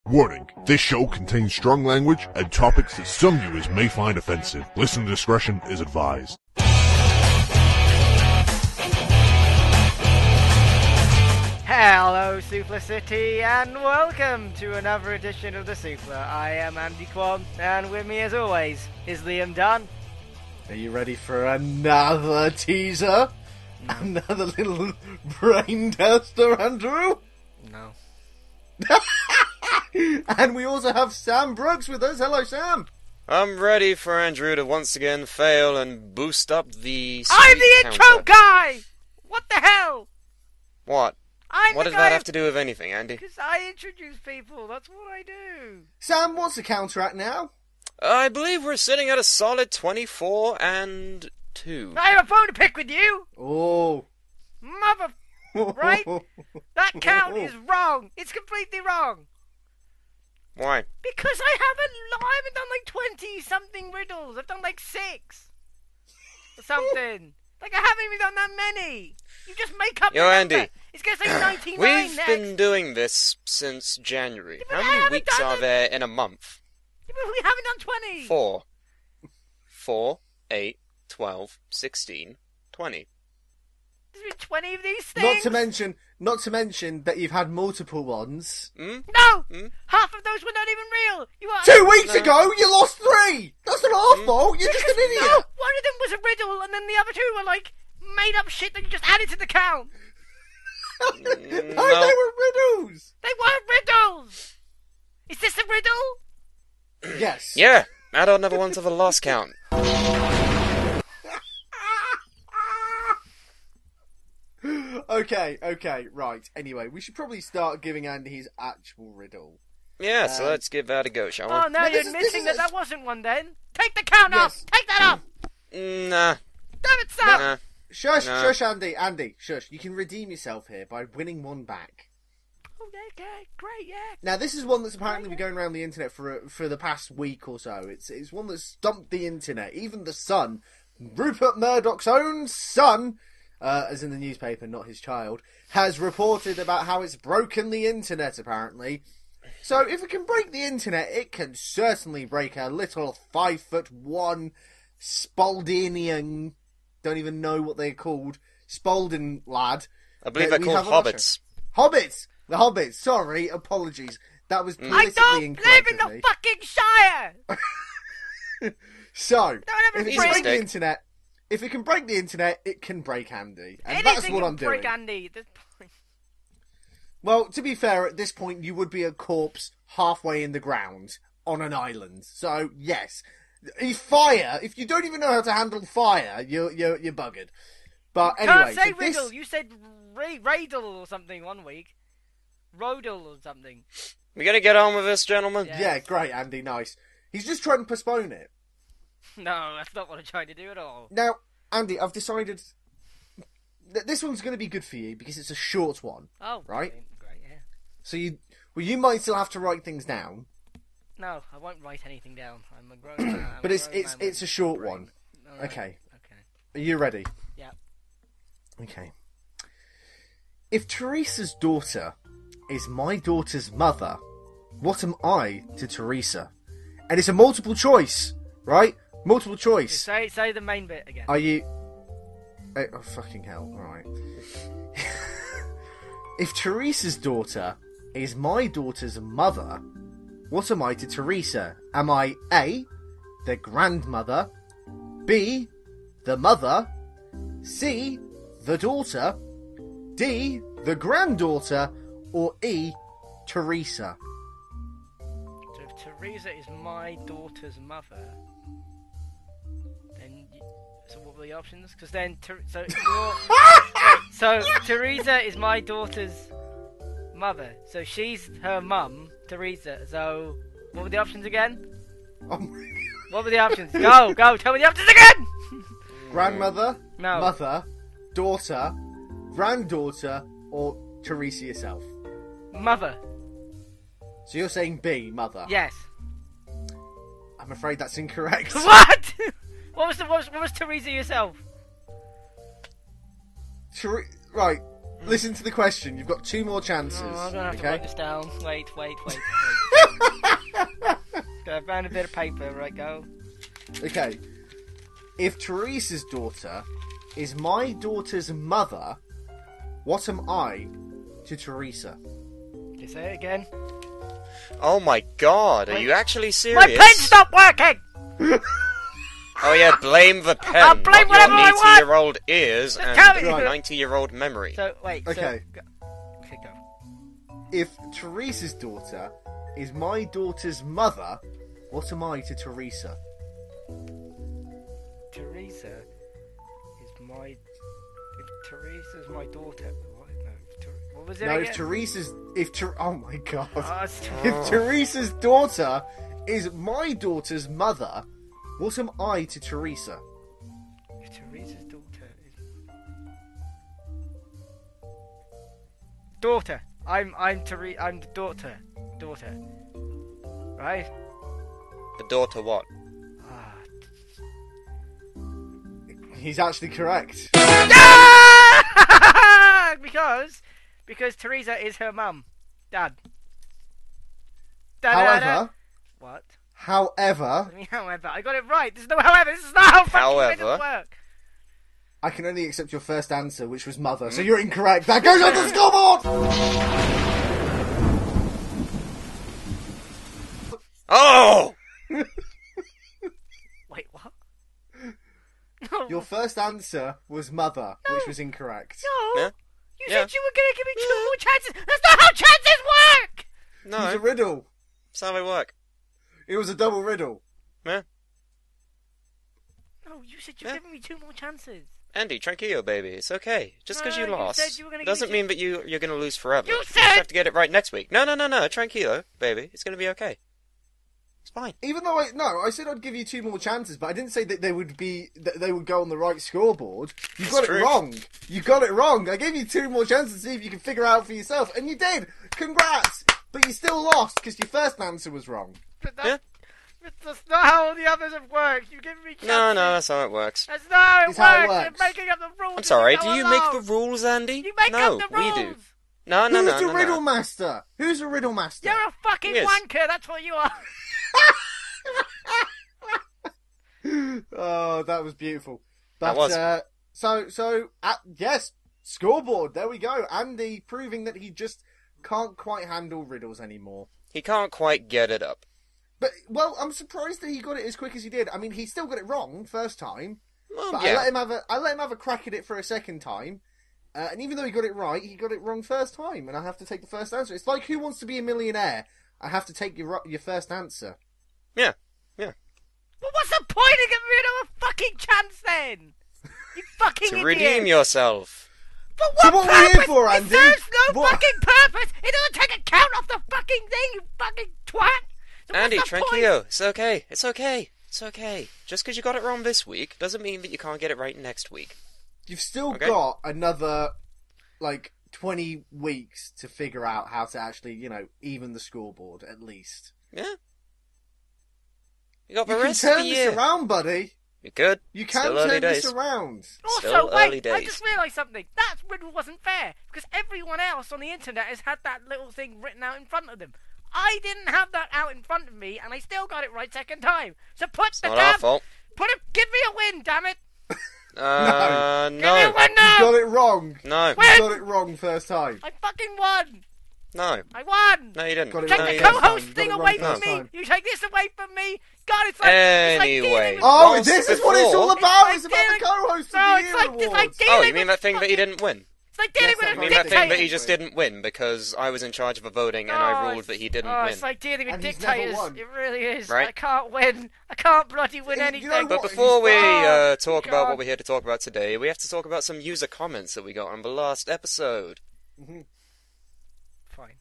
Warning, this show contains strong language and topics that some viewers may find offensive. Listener discretion is advised. Hello Supla City and welcome to another edition of the Supla. I am Andy Kwon and with me as always is Liam Dunn. Are you ready for another teaser? No. Another little brain tester, Andrew? No. And we also have Sam Brooks with us. Hello, Sam. I'm ready for Andrew to once again fail and boost up the I'm the counter. intro guy! What the hell? What? I'm What the does guy that have to do with anything, Andy? Because I introduce people, that's what I do. Sam, what's the counter at now? I believe we're sitting at a solid 24 and 2. I have a phone to pick with you! Oh. Mother... Right? That count is wrong. It's completely wrong. Why? Because I haven't done like 20-something riddles. I've done like 6. Or something. Like I haven't even done that many. You just make up the number. Andy. It's going to say 99 We've next. been doing this since January. Yeah, but How I many haven't weeks done are it. there in a month? Yeah, but we haven't done 20. 4. 4, 8, 12, 16, 20. There's been 20 of these things. Not to mention that you've had multiple ones. Hmm? No! Hmm? Half of those were not even real. You are... 2 weeks No. ago, you lost 3! That's not our fault, you're just an idiot! No! One of them was a riddle, and then the other 2 were like made up shit that you just added to the count. No, they were riddles! They weren't riddles! Is this a riddle? Yes. Yeah, add on another one to the lost count. Okay, right. Anyway, we should probably start giving Andy his actual riddle. Yeah, so let's give that a go, shall we? Oh, no, No, you're this is- admitting this is- that wasn't one then. Take the count off! Yes. Take that off! Nah. Damn it, Sam! Nah. Shush, No. shush, Andy. Andy, shush. You can redeem yourself here by winning one back. Oh, yeah, great, yeah. Now, this is one that's apparently been going around the internet for the past week or so. It's one that's stumped the internet. Even the Sun, Rupert Murdoch's own son, as in the newspaper, not his child, has reported about how it's broken the internet, apparently. So, if it can break the internet, it can certainly break a little 5'1" Spaldinian, don't even know what they're called, Spalding lad. I believe that they're we called have on our hobbits. show. Hobbits! The Hobbits, sorry, apologies. That was I politically don't incorrect live in of the me. fucking Shire! So, Don't have if a it break. can break the Mistake. internet, if it can break the internet, it can break Andy. And that's Anything what can I'm doing. break Andy at this point. Well, to be fair, at this point, you would be a corpse halfway in the ground on an island. So, yes. If you don't even know how to handle fire, you're buggered. But anyway, Can't say so this- riddle, you said radle or something one week. Rodel or something. We gotta get on with this, gentlemen. Yeah. Yeah, great, Andy, nice. He's just trying to postpone it. No, that's not what I'm trying to do at all. Now, Andy, I've decided that this one's going to be good for you because it's a short one. Oh, Right. Great, yeah. So you might still have to write things down, No, I won't write anything down. I'm a grown man. I'm but a it's grown man with a short brain. one. All right. Okay. Okay. Are you ready? Yeah. Okay. If Teresa's daughter is my daughter's mother, what am I to Teresa? And it's a multiple choice, right? Multiple choice. Say the main bit again. Are you... Oh, fucking hell. Alright. If Teresa's daughter is my daughter's mother, what am I to Teresa? Am I A, the grandmother, B, the mother, C, the daughter, D, the granddaughter, or E, Teresa? So if Teresa is my daughter's mother, then so what were the options? Because then so Teresa is my daughter's mother. So she's her mum, Teresa. So what were the options again? Oh my... What were the options? Go, tell me the options again. Grandmother, No. mother, daughter, granddaughter, or Teresa yourself? Mother. So you're saying B, mother? Yes. I'm afraid that's incorrect. What? What was Teresa yourself? Right, listen to the question. You've got 2 more chances. Oh, I'm gonna have to okay? write this down. Wait. Go, found a bit of paper, right, go. Okay. If Teresa's daughter is my daughter's mother, what am I to Teresa? You say it again? Oh my god, are Wait. you actually My serious? pen stopped working! Oh yeah, blame the pen, I'll blame not whatever I your want. 80-year-old ears Just and tell me. Right. 90-year-old memory. So, wait, Okay. So, okay, go. If Teresa's daughter is my daughter's mother, what am I to Teresa? Teresa is my... If Teresa's my daughter... What, no, what was it No, again? if Teresa's... Oh my god. Oh, it's If Teresa's daughter is my daughter's mother, what am I to Teresa? If Teresa's daughter is... Daughter. I'm the daughter. Daughter. Right? The daughter what? Ah. He's actually correct. because Teresa is her mum. Dad. However, What? however, I mean, however, I got it right. There's no however. This is not how fucking However. riddles work. I can only accept your first answer, which was mother, so you're incorrect. That goes on the scoreboard! Oh! Wait, what? No. Your first answer was mother, which was incorrect. No. Yeah? You Yeah. said you were going to give me 2 more chances. That's not how chances work! It was a No, riddle. that's how they work. It was a double riddle. Yeah? No, you said you were Yeah. giving me 2 more chances. Andy, tranquillo, baby. It's okay. Just because you No, you lost said you were gonna give doesn't me mean that you're going to lose forever. You just said- have to get it right next week. No. Tranquilo, baby. It's going to be okay. It's fine. Even though I said I'd give you 2 more chances, but I didn't say that they would go on the right scoreboard. You got true. it wrong. You got it wrong. I gave you 2 more chances to see if you can figure out for yourself, and you did. Congrats! But you still lost because your first answer was wrong. But Yeah? that's not how the others have worked. You've given me chances. No, that's how it works. That's not how it It's how it works. works. You're making up the rules. I'm as sorry, go do you along. make the rules, Andy? You make no, up the rules. we do. No. Who's a riddle master? Who's a riddle master? You're a fucking Yes. wanker. That's what you are. Oh, that was beautiful. That But, was. Yes, scoreboard. There we go. Andy proving that he just can't quite handle riddles anymore. He can't quite get it up. But, well, I'm surprised that he got it as quick as he did. I mean, he still got it wrong first time, Well, but yeah. I let him have a crack at it for a second time. And even though he got it right, he got it wrong first time, and I have to take the first answer. It's like Who Wants to Be a Millionaire? I have to take your first answer. Yeah. But what's the point of getting rid of a fucking chance then? You fucking To idiot. redeem yourself. For So what what were you purpose? here for, It Andy? serves no What- fucking purpose. It doesn't take account of the fucking thing, you fucking twat. So Andy, what's the point? tranquillo. It's okay. It's okay. It's okay. Just because you got it wrong this week doesn't mean that you can't get it right next week. You've still Okay. got another, 20 weeks to figure out how to actually, even the scoreboard, at least. Yeah. You got the You can rest of the turn year. this around, buddy. You could. You can Still early turn this days. around. Also, Still wait, early I days. just realised something. That riddle wasn't fair because everyone else on the internet has had that little thing written out in front of them. I didn't have that out in front of me, and I still got it right second time. So put the Not our damn, fault. give me a win, damn it! No. Give me a win You now! got it wrong. No. Win! You got it wrong first time. I fucking won! No. I won! No, you didn't. Got it Take wrong the you first didn't. co-host time. thing You got it away wrong from first me! time. You take this away from me! God, it's like dealing Anyway. with... Oh, Whilst this is what it's all before- about. It's It's like about the dealing- co-host No, of the it's year like- it's like awards. dealing- Oh, with you mean that thing that he fucking- didn't win? It's like dealing Yes, with I a You mean mean that dictator. thing that he just didn't win because I was in charge of the voting and I ruled that he didn't win? It's like dealing with And he's never dictators. won. It really is. Right. I can't win. I can't bloody win You know anything. But what? before we Oh, talk about God. what we're here to talk about today, we have to talk about some user comments that we got on the last episode. Fine.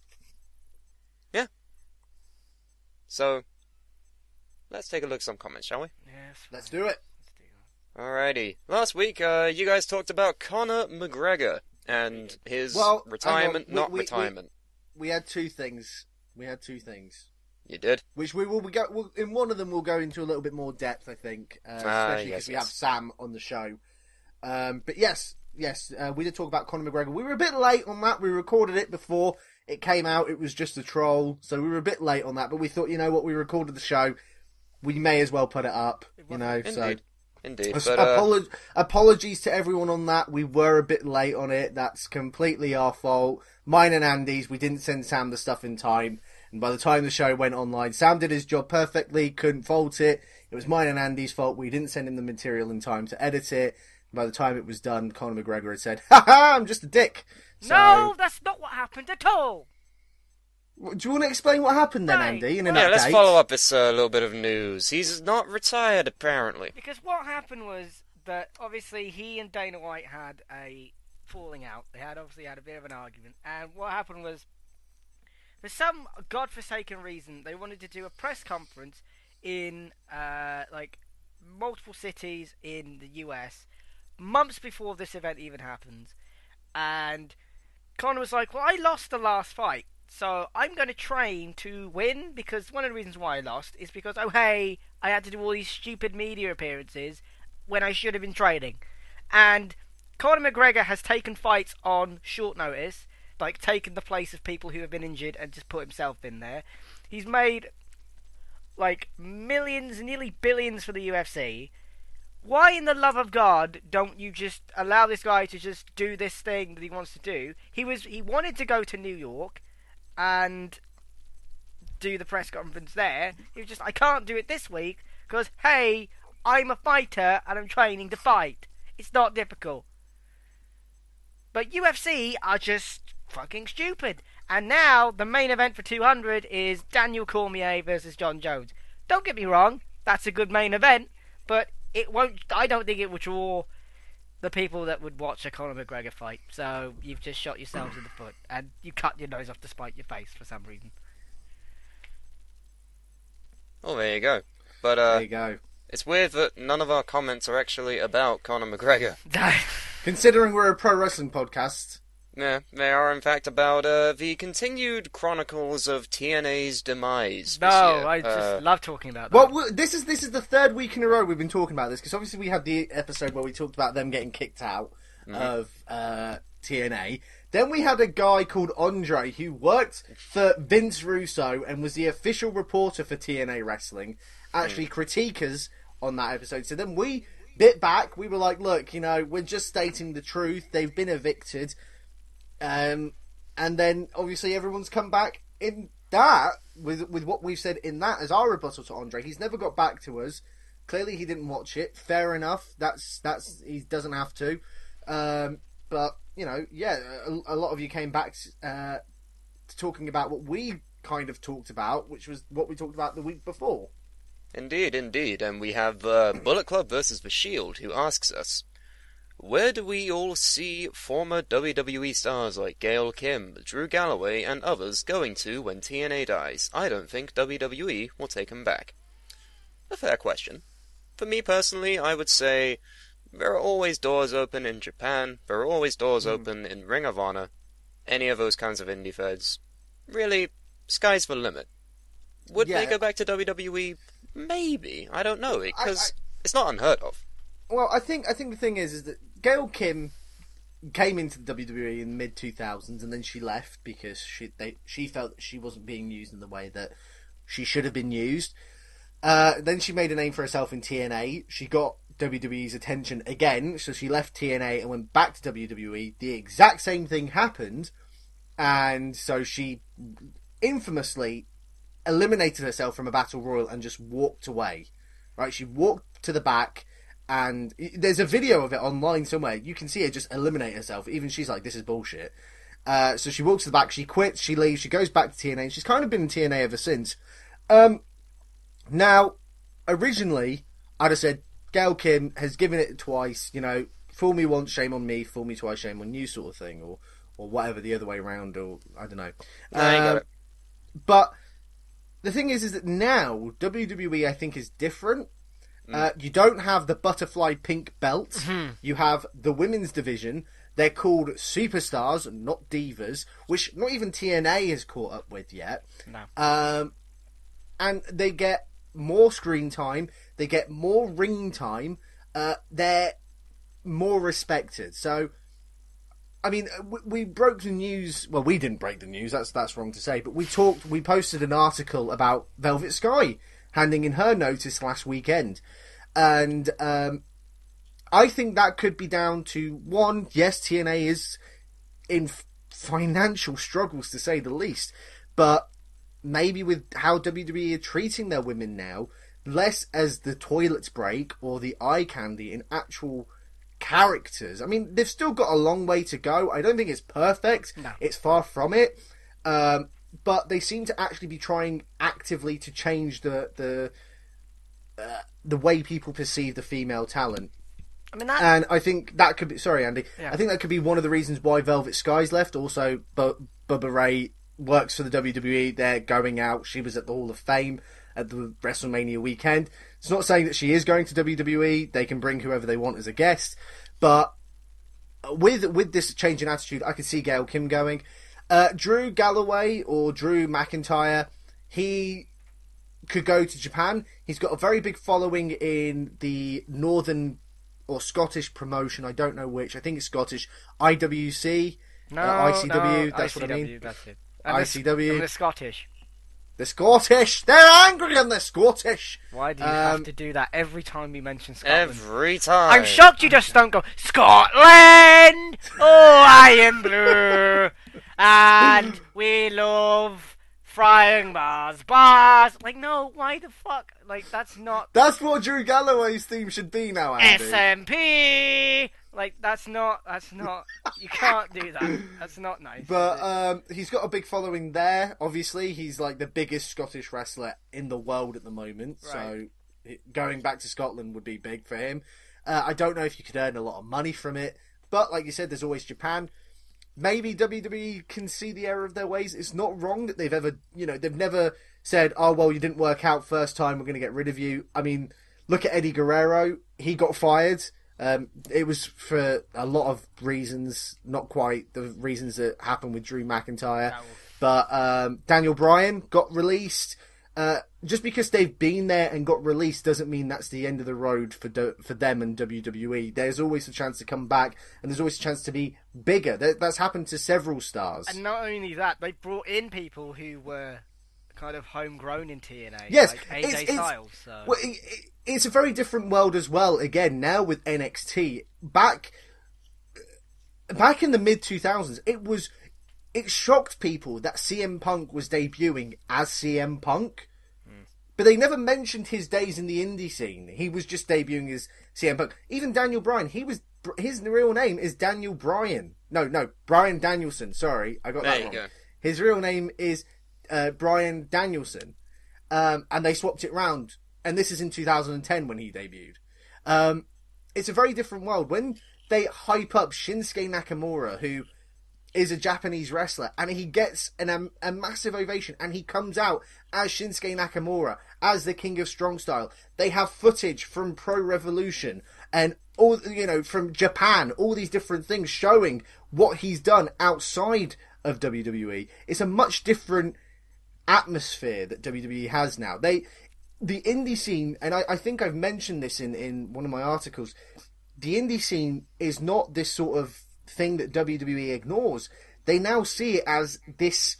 So, let's take a look at some comments, shall we? Yes. Let's do it. Alrighty. Last week, you guys talked about Conor McGregor and his Well, retirement, hang on. not retirement. We had two things. You did? Which in one of them we'll go into a little bit more depth, I think, especially because we have Sam on the show. But yes, we did talk about Conor McGregor. We were a bit late on that. We recorded it before It came out, it was just a troll, so we were a bit late on that, but we thought, you know what, we recorded the show, we may as well put it up, you know, Indeed. Apologies to everyone on that, we were a bit late on it, that's completely our fault. Mine and Andy's, we didn't send Sam the stuff in time, and by the time the show went online, Sam did his job perfectly, couldn't fault it. It was mine and Andy's fault, we didn't send him the material in time to edit it. By the time it was done, Conor McGregor had said, "Ha ha, I'm just a dick." So, no, that's not what happened at all. do you want to explain what happened then, Right. Andy, in an Yeah, update? let's follow up this little bit of news. He's not retired, apparently. Because what happened was that obviously he and Dana White had a falling out. They had obviously had a bit of an argument, and what happened was, for some godforsaken reason, they wanted to do a press conference in like multiple cities in the US months before this event even happened, and Conor was like, well, I lost the last fight, so I'm going to train to win, because one of the reasons why I lost is because, oh hey, I had to do all these stupid media appearances when I should have been training. And Conor McGregor has taken fights on short notice, like taken the place of people who have been injured and just put himself in there. He's made like millions, nearly billions for the UFC. Why in the love of God don't you just allow this guy to just do this thing that he wants to do? He wanted to go to New York and do the press conference there. He was just, I can't do it this week because, hey, I'm a fighter and I'm training to fight. It's not difficult. But UFC are just fucking stupid. And now the main event for 200 is Daniel Cormier versus John Jones. Don't get me wrong, that's a good main event, but it won't. I don't think it will draw the people that would watch a Conor McGregor fight. So you've just shot yourselves in the foot, and you cut your nose off to spite your face for some reason. Oh, there you go. But There you go. it's weird that none of our comments are actually about Conor McGregor. Considering we're a pro wrestling podcast, Yeah, they are in fact about the continued chronicles of TNA's demise. No, this year. I just love talking about that. well, this is the third week in a row we've been talking about this, because obviously we had the episode where we talked about them getting kicked out of TNA. Then we had a guy called Andre who worked for Vince Russo and was the official reporter for TNA Wrestling, actually critique us on that episode. So then we bit back. We were like, look, you know, we're just stating the truth. They've been evicted. And then obviously everyone's come back in that with what we've said in that as our rebuttal to Andre. He's never got back to us. Clearly he didn't watch it. Fair enough. That's he doesn't have to. But you know, yeah, a lot of you came back to talking about what we kind of talked about, which was what we talked about the week before. Indeed. And we have Bullet Club versus The Shield, who asks us, where do we all see former WWE stars like Gail Kim, Drew Galloway, and others going to when TNA dies? I don't think WWE will take them back. A fair question. For me personally, I would say there are always doors open in Japan, there are always doors open in Ring of Honor, any of those kinds of indie feds. Really, sky's the limit. Would they go back to WWE? Maybe. I don't know, because it's not unheard of. Well, I think the thing is that Gail Kim came into the WWE in the mid 2000s, and then she left because she felt that she wasn't being used in the way that she should have been used. Then she made a name for herself in TNA. She got WWE's attention again, so she left TNA and went back to WWE. The exact same thing happened, and so she infamously eliminated herself from a battle royal and just walked away. Right? She walked to the back, and there's a video of it online somewhere. You can see her just eliminate herself. Even she's like, this is bullshit. So she walks to the back, she quits, she leaves, she goes back to TNA, and she's kind of been in TNA ever since. Now, originally, I'd have said, Gail Kim has given it twice, you know, fool me once, shame on me, fool me twice, shame on you sort of thing, or whatever, the other way around, or I don't know. No, you got it. But the thing is that now, WWE, I think, is different. You don't have the butterfly pink belt. You have the women's division. They're called superstars, not divas, which not even TNA has caught up with yet. No. And they get more screen time. They get more ring time. They're more respected. So I mean, we broke the news. Well, we didn't break the news. That's wrong to say. But we posted an article about Velvet Sky handing in her notice last weekend, and I think that could be down to one. Yes, TNA is in financial struggles to say the least, but maybe with how WWE are treating their women now, less as the toilets break or the eye candy in actual characters. I mean, they've still got a long way to go. I don't think it's perfect. No. It's far from it. But they seem to actually be trying actively to change the way people perceive the female talent. I mean, And I think that could be... Sorry, Andy. Yeah. I think that could be one of the reasons why Velvet Sky's left. Also, Bubba Ray works for the WWE. They're going out. She was at the Hall of Fame at the WrestleMania weekend. It's not saying that she is going to WWE. They can bring whoever they want as a guest. But with this change in attitude, I could see Gail Kim going. Drew Galloway or Drew McIntyre, he could go to Japan. He's got a very big following in the Northern or Scottish promotion. I don't know which. I think it's Scottish. IWC, ICW. That's ICW, what I mean. That's it. ICW. And the Scottish. The Scottish. They're angry and they're Scottish. Why do you have to do that every time we mention Scotland? Every time. I'm shocked you just don't go, Scotland! Oh, I am blue! And we love frying bars. Like, no, why the fuck? Like, that's not... That's what Drew Galloway's theme should be now, Andy. SMP! Like, that's not... You can't do that. That's not nice. But he's got a big following there, obviously. He's like the biggest Scottish wrestler in the world at the moment. Right. So going back to Scotland would be big for him. I don't know if you could earn a lot of money from it. But like you said, there's always Japan. Maybe WWE can see the error of their ways. It's not wrong that they've ever, they've never said, oh, well, you didn't work out first time, we're going to get rid of you. I mean, look at Eddie Guerrero. He got fired. It was for a lot of reasons, not quite the reasons that happened with Drew McIntyre. But Daniel Bryan got released. Just because they've been there and got released doesn't mean that's the end of the road for them and WWE. There's always a chance to come back, and there's always a chance to be bigger. That's happened to several stars. And not only that, they brought in people who were kind of homegrown in TNA. Yes, like AJ Styles. So. Well, it's a very different world as well. Again, now with NXT, back in the mid 2000s, it shocked people that CM Punk was debuting as CM Punk. But they never mentioned his days in the indie scene. He was just debuting as CM Punk. Even Daniel Bryan, his real name is Daniel Bryan. No, Bryan Danielson. Sorry, I got that wrong. Go. His real name is Bryan Danielson. And they swapped it round. And this is in 2010 when he debuted. It's a very different world. When they hype up Shinsuke Nakamura, who is a Japanese wrestler, and he gets a massive ovation, and he comes out as Shinsuke Nakamura, as the King of Strong Style. They have footage from Pro Revolution and all, from Japan, all these different things showing what he's done outside of WWE. It's a much different atmosphere that WWE has now. The indie scene, and I think I've mentioned this in one of my articles, the indie scene is not this sort of thing that WWE ignores. They now see it as this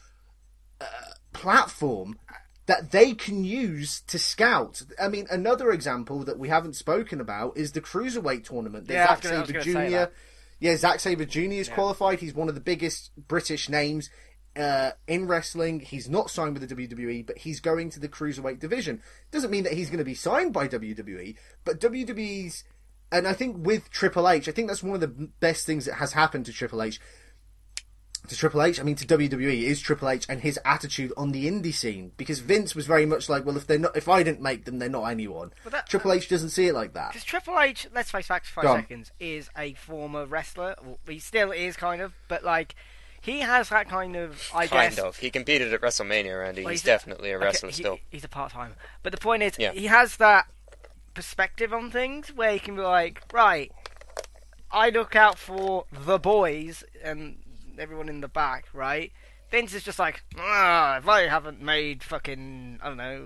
platform that they can use to scout. I mean, another example that we haven't spoken about is the Cruiserweight tournament. Zack Sabre Jr. Yeah, Zack Sabre Jr. is qualified. He's one of the biggest British names in wrestling. He's not signed with the WWE, but he's going to the Cruiserweight division. Doesn't mean that he's going to be signed by WWE, but WWE's... And I think with Triple H, I think that's one of the best things that has happened to Triple H. To WWE is Triple H and his attitude on the indie scene. Because Vince was very much like, well, if I didn't make them, they're not anyone. Triple H doesn't see it like that. Because Triple H, let's face facts for 5 seconds, is a former wrestler. Well, he still is, kind of. But, like, he has that kind of, I guess... Kind of. He competed at WrestleMania, Randy. He's definitely a wrestler still. He's a part-timer. But the point is, he has that perspective on things where he can be like, right, I look out for the boys and everyone in the back, right? Vince is just like, if I haven't made fucking, I don't know,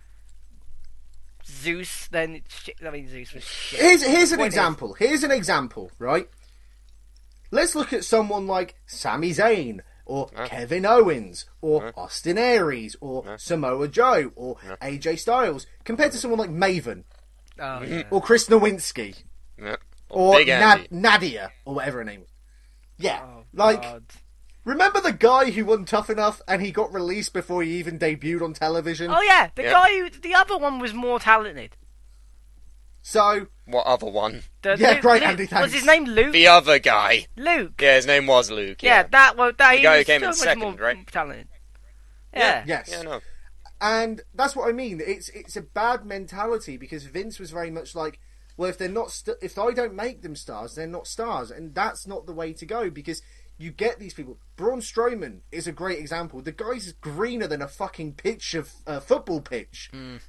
Zeus, then it's shit. I mean, Zeus was shit. Here's an example. Here's an example, right? Let's look at someone like Sami Zayn, or Kevin Owens, or Austin Aries, or Samoa Joe, or AJ Styles, compared to someone like Maven, or Chris Nowinski, or Big Andy. Nadia, or whatever her name was. Yeah, Oh, God. remember the guy who won Tough Enough and he got released before he even debuted on television? Oh yeah, the other one was more talented. So, What other one? great, Andy, thanks. Was his name Luke? The other guy. Luke. Yeah, his name was Luke. Yeah, that he guy who was came so in much second, more right? talented. Yeah. yes. Yeah, no. And that's what I mean. It's a bad mentality because Vince was very much like, well, if they're not, if I don't make them stars, they're not stars, and that's not the way to go because you get these people. Braun Strowman is a great example. The guy's greener than a fucking pitch of football pitch.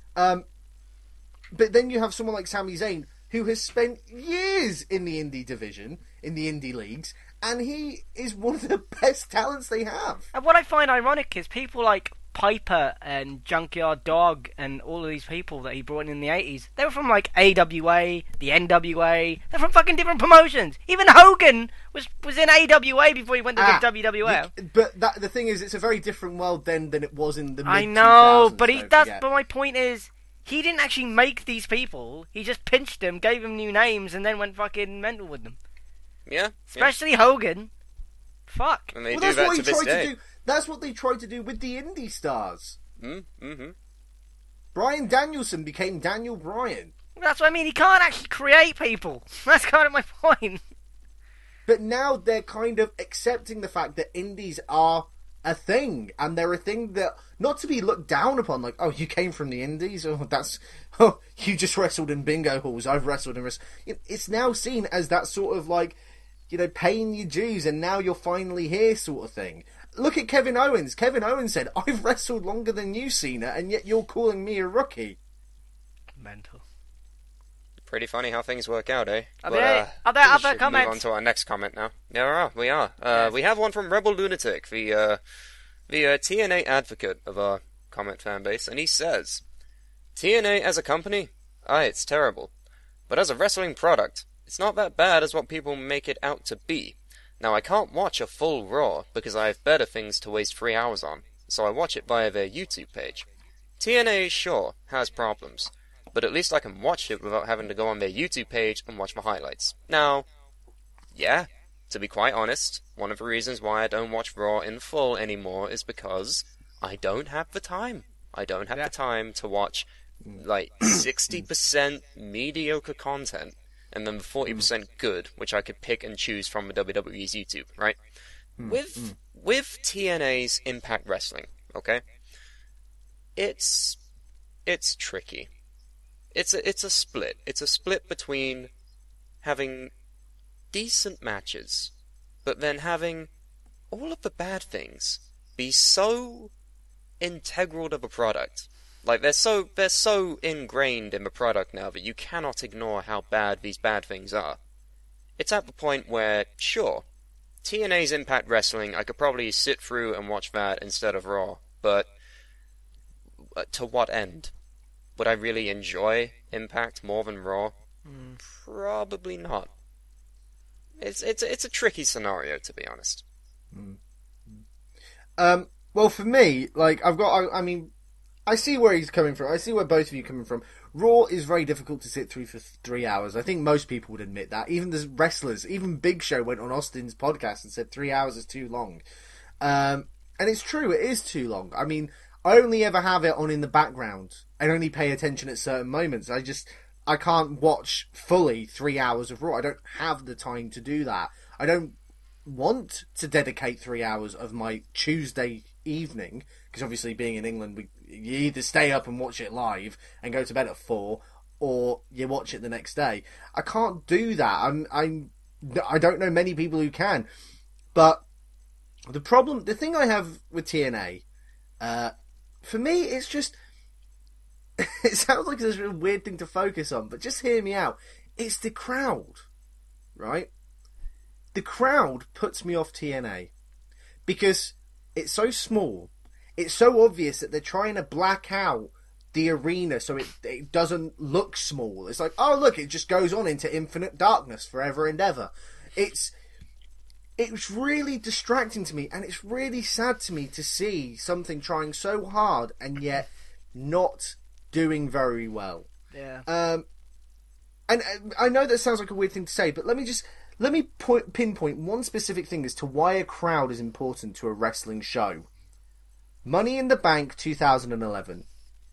But then you have someone like Sami Zayn who has spent years in the indie division, in the indie leagues, and he is one of the best talents they have. And what I find ironic is people like Piper and Junkyard Dog and all of these people that he brought in the 80s, they were from like AWA, the NWA, they're from fucking different promotions. Even Hogan was in AWA before he went to the WWF. But the thing is, it's a very different world then than it was in the mid-2000s. I know, but don't but forget. my point is, he didn't actually make these people. He just pinched them, gave them new names, and then went fucking mental with them. Yeah. Especially Hogan. Fuck. And they Well, do that's that what to he this tried day. to do. That's what they tried to do with the indie stars. Mm-hmm. Bryan Danielson became Daniel Bryan. That's what I mean. He can't actually create people. That's kind of my point. But now they're kind of accepting the fact that indies are a thing, and they're a thing that not to be looked down upon. Like, oh, you came from the indies. Oh, you just wrestled in bingo halls. I've wrestled in. It's now seen as that sort of like, paying your dues, and now you're finally here, sort of thing. Look at Kevin Owens. Kevin Owens said, "I've wrestled longer than you, Cena, and yet you're calling me a rookie." Mental. Pretty funny how things work out, eh? Are there other comments? Move on to our next comment now. Yeah, we are. We have one from Rebel Lunatic, the TNA advocate of our comment fan base, and he says, TNA as a company? It's terrible. But as a wrestling product, it's not that bad as what people make it out to be. Now, I can't watch a full Raw because I have better things to waste 3 hours on, so I watch it via their YouTube page. TNA, sure, has problems, but at least I can watch it without having to go on their YouTube page and watch my highlights. Now, yeah, to be quite honest, one of the reasons why I don't watch Raw in full anymore is because I don't have the time. I don't have the time to watch, 60% mediocre content, and then the 40% good, which I could pick and choose from the WWE's YouTube, right? With TNA's Impact Wrestling, okay? It's tricky. It's a split. It's a split between having decent matches, but then having all of the bad things be so integral to the product. Like, they're so ingrained in the product now that you cannot ignore how bad these bad things are. It's at the point where, sure, TNA's Impact Wrestling, I could probably sit through and watch that instead of Raw, but to what end? Would I really enjoy Impact more than Raw? Probably not. It's a tricky scenario, to be honest. Well, for me, I see where he's coming from. I see where both of you are coming from. Raw is very difficult to sit through for 3 hours. I think most people would admit that. Even the wrestlers, even Big Show went on Austin's podcast and said 3 hours is too long. And it's true, it is too long. I mean, I only ever have it on in the background and only pay attention at certain moments. I can't watch fully 3 hours of Raw. I don't have the time to do that. I don't want to dedicate 3 hours of my Tuesday evening, because obviously being in England, you either stay up and watch it live and go to bed at 4, or you watch it the next day. I can't do that. I don't know many people who can. But the thing I have with TNA, for me, it's just, it sounds like there's a weird thing to focus on, but just hear me out. It's the crowd, right? The crowd puts me off TNA because it's so small. It's so obvious that they're trying to black out the arena so it doesn't look small. It's like, oh look, it just goes on into infinite darkness forever and ever. it was really distracting to me, and it's really sad to me to see something trying so hard and yet not doing very well. Yeah. And I know that sounds like a weird thing to say, but let me pinpoint one specific thing as to why a crowd is important to a wrestling show. Money in the Bank 2011.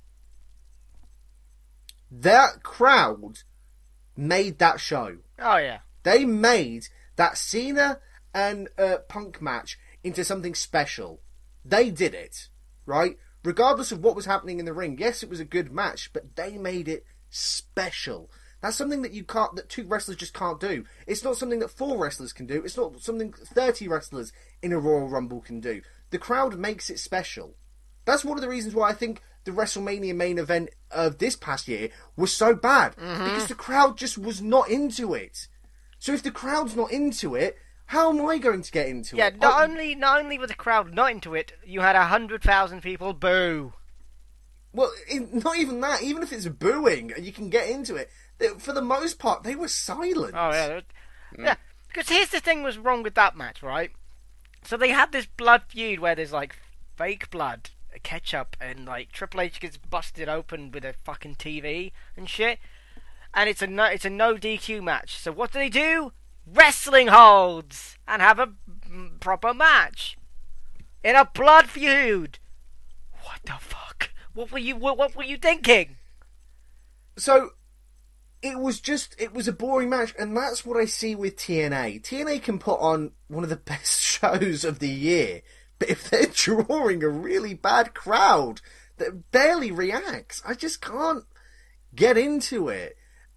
That crowd made that show. Oh, yeah. They made that Cena and Punk match into something special. They did it, right? Regardless of what was happening in the ring. Yes, it was a good match, but they made it special. That's something that two wrestlers just can't do. It's not something that 4 wrestlers can do. It's not something 30 wrestlers in a Royal Rumble can do. The crowd makes it special. That's one of the reasons why I think the WrestleMania main event of this past year was so bad. Because the crowd just was not into it. So if the crowd's not into it, how am I going to get into it? Yeah, not only was the crowd not into it, you had 100,000 people boo. Well, not even that. Even if it's booing and you can get into it, for the most part, they were silent. Oh, yeah. Yeah, because here's the thing was wrong with that match, right? So they had this blood feud where there's, like, fake blood, ketchup, and, like, Triple H gets busted open with a fucking TV and shit. And it's a no DQ match. So what do? Wrestling holds! And have a proper match. In a blood feud! What the fuck? What were you thinking? So, it was a boring match, and that's what I see with TNA. TNA can put on one of the best shows of the year, but if they're drawing a really bad crowd that barely reacts, I just can't get into it.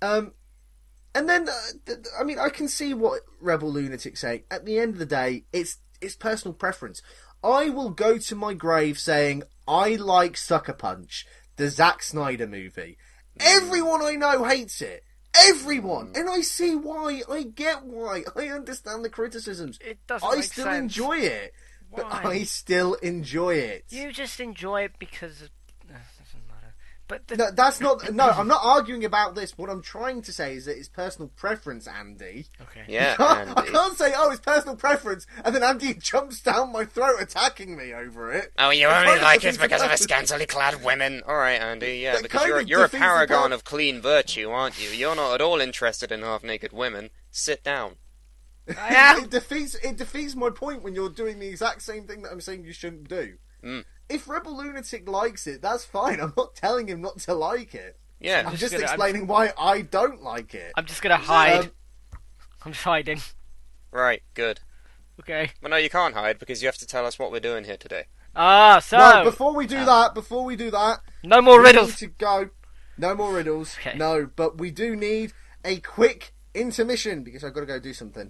And then, I mean, I can see what Rebel Lunatic's saying. At the end of the day, it's personal preference. I will go to my grave saying, I like Sucker Punch, the Zack Snyder movie. Everyone I know hates it. Everyone. And I see why. I get why. I understand the criticisms. It doesn't I make still sense. enjoy it. But Why? I still enjoy it. You just enjoy it because of... doesn't matter. But No, that's not... No, I'm not arguing about this. What I'm trying to say is that it's personal preference, Andy. Okay. Yeah, I Andy. can't say, oh, it's personal preference, and then Andy jumps down my throat attacking me over it. Oh, you That only kind of like it defeats because the of a purpose. scantily clad women. Alright, Andy, yeah, That because kind you're of a defeats the paragon pur- of clean virtue, aren't you? You're not at all interested in half-naked women. Sit down. I am. It defeats my point when you're doing the exact same thing that I'm saying you shouldn't do. If Rebel Lunatic likes it, that's fine. I'm not telling him not to like it. Yeah. I'm just gonna- explaining why I don't like it. I'm just gonna hide. Um, I'm just hiding. Right, good. Okay. Well, no, you can't hide because you have to tell us what we're doing here today. Ah, so... No, before we do that, no more we riddles. need to go. No more riddles. Okay. No, but we do need a quick intermission because I've got to go do something.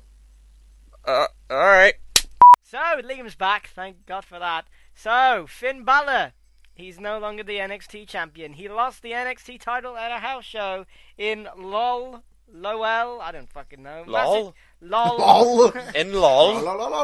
Alright. So, Liam's back. Thank God for that. So, Finn Balor. He's no longer the NXT champion. He lost the NXT title at a house show in Lowell. I don't fucking know. Lol? Lol. In LOL.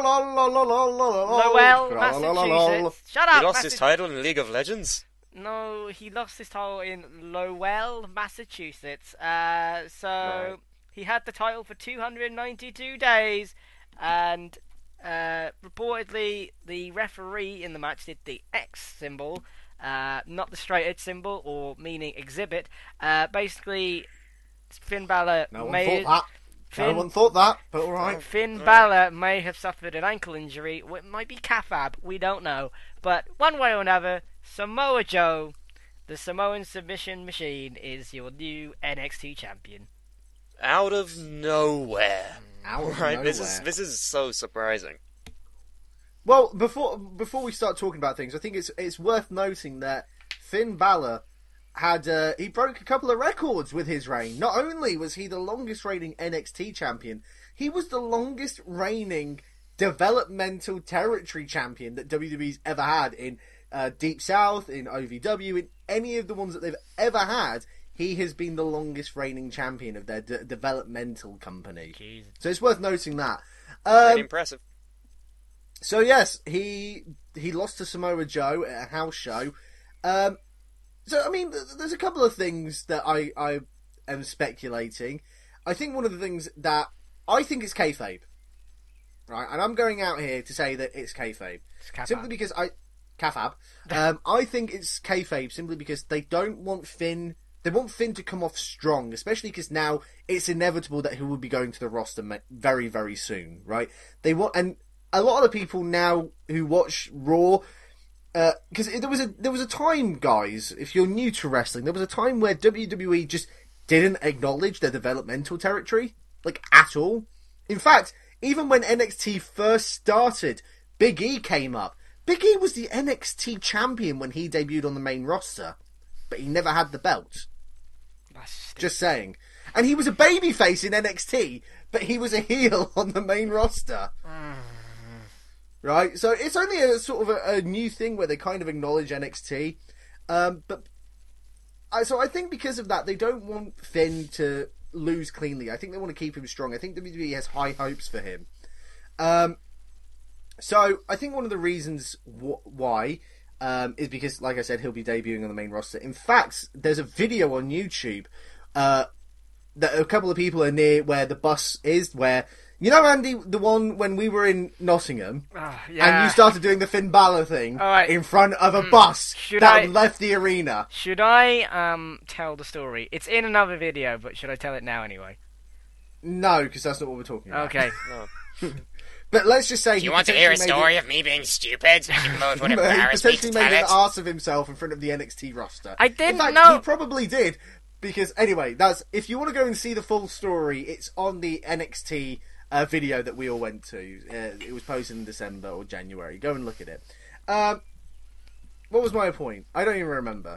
Lowell, Massachusetts. Shut up, He lost his title in League of Legends? No, he lost his title in Lowell, Massachusetts. Right. He had the title for 292 days, and reportedly the referee in the match did the X symbol, not the straight edge symbol, or meaning exhibit. Basically, Finn Balor No one may... thought that. No one thought that, but alright. Finn Balor may have suffered an ankle injury, or it might be CAFAB, we don't know. But one way or another, Samoa Joe, the Samoan submission machine, is your new NXT champion. Out of nowhere. Out of Right, nowhere. this is so surprising. Well, before we start talking about things, I think it's worth noting that Finn Balor had he broke a couple of records with his reign. Not only was he the longest reigning NXT champion, he was the longest reigning developmental territory champion that WWE's ever had in Deep South, in OVW, in any of the ones that they've ever had. He has been the longest reigning champion of their developmental company. Jeez. So it's worth noting that. Pretty impressive. So yes, he lost to Samoa Joe at a house show. So I mean, there's a couple of things that I am speculating. I think one of the things that I think is kayfabe. right? And I'm going out here to say that it's kayfabe. kayfabe. Simply because Kayfabe. I think it's kayfabe simply because they don't want Finn... They want Finn to come off strong, especially because now it's inevitable that he will be going to the roster very, very soon, right? They want... And a lot of the people now who watch Raw... Because there was a time, guys, if you're new to wrestling, there was a time where WWE just didn't acknowledge their developmental territory, like, at all. In fact, even when NXT first started, Big E came up. Big E was the NXT champion when he debuted on the main roster, but he never had the belt. Just saying. And he was a babyface in NXT, but he was a heel on the main roster. Right? So it's only a sort of a new thing where they kind of acknowledge NXT. So I think because of that, they don't want Finn to lose cleanly. I think they want to keep him strong. I think WWE has high hopes for him. So I think one of the reasons why is because, like I said, he'll be debuting on the main roster. In fact, there's a video on YouTube that a couple of people are near where the bus is, where... You know, Andy, the one when we were in Nottingham, and you started doing the Finn Balor thing in front of a bus left the arena. Should I tell the story? It's in another video, but should I tell it now anyway? No, because that's not what we're talking about. Okay. No. But let's just say... Do you want to hear a story of me being stupid? You both would embarrass me to potentially tell made an it. arse of himself in front of the NXT roster. I didn't in fact, know... He probably did, because, anyway, if you want to go and see the full story, it's on the NXT... video that we all went to. It was posted in December or January. Go and look at it. What was my point? I don't even remember.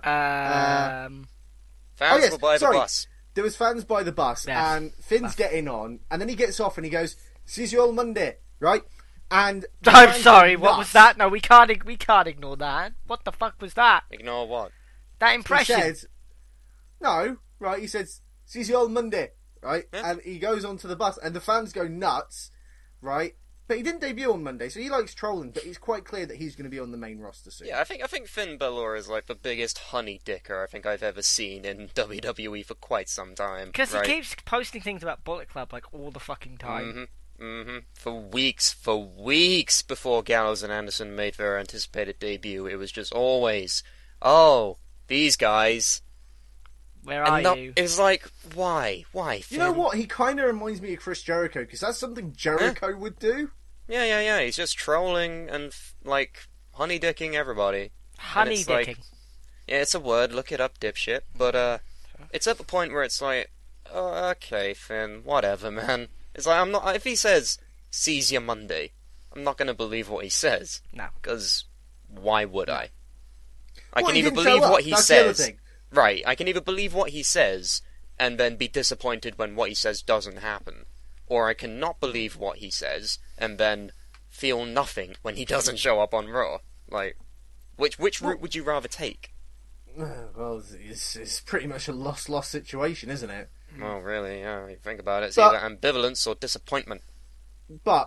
Fans will buy the bus. There was fans by the bus, and Finn's getting on, and then he gets off and he goes, "See you all Monday," right? And I'm sorry, what was that? No, we can't ignore that. What the fuck was that? Ignore what? That impression. He said, no, right? He says, "See you all Monday." Right? Yeah. And he goes onto the bus, and the fans go nuts, right? But he didn't debut on Monday, so he likes trolling, but it's quite clear that he's going to be on the main roster soon. Yeah, I think Finn Balor is like the biggest honey dicker I think I've ever seen in WWE for quite some time. Because he keeps posting things about Bullet Club, like, all the fucking time. For weeks before Gallows and Anderson made their anticipated debut, it was just always, oh, these guys... Where are you? It was like, why? Finn? You know what? He kind of reminds me of Chris Jericho, because that's something Jericho would do. Yeah. He's just trolling and, like, honey-dicking everybody. Honey-dicking? Yeah, it's a word. Look it up, dipshit. But, it's at the point where it's like, oh, okay, Finn, whatever, man. It's like, if he says, "Seize your Monday," I'm not gonna believe what he says. No. Because, why would I? I Well, can he either didn't believe show up. what he That's the other says... thing. Right, I can either believe what he says and then be disappointed when what he says doesn't happen, or I cannot believe what he says and then feel nothing when he doesn't show up on Raw. Like, which route would you rather take? Well, it's pretty much a lost situation, isn't it? Well, really, yeah, you think about it, it's But- either ambivalence or disappointment. But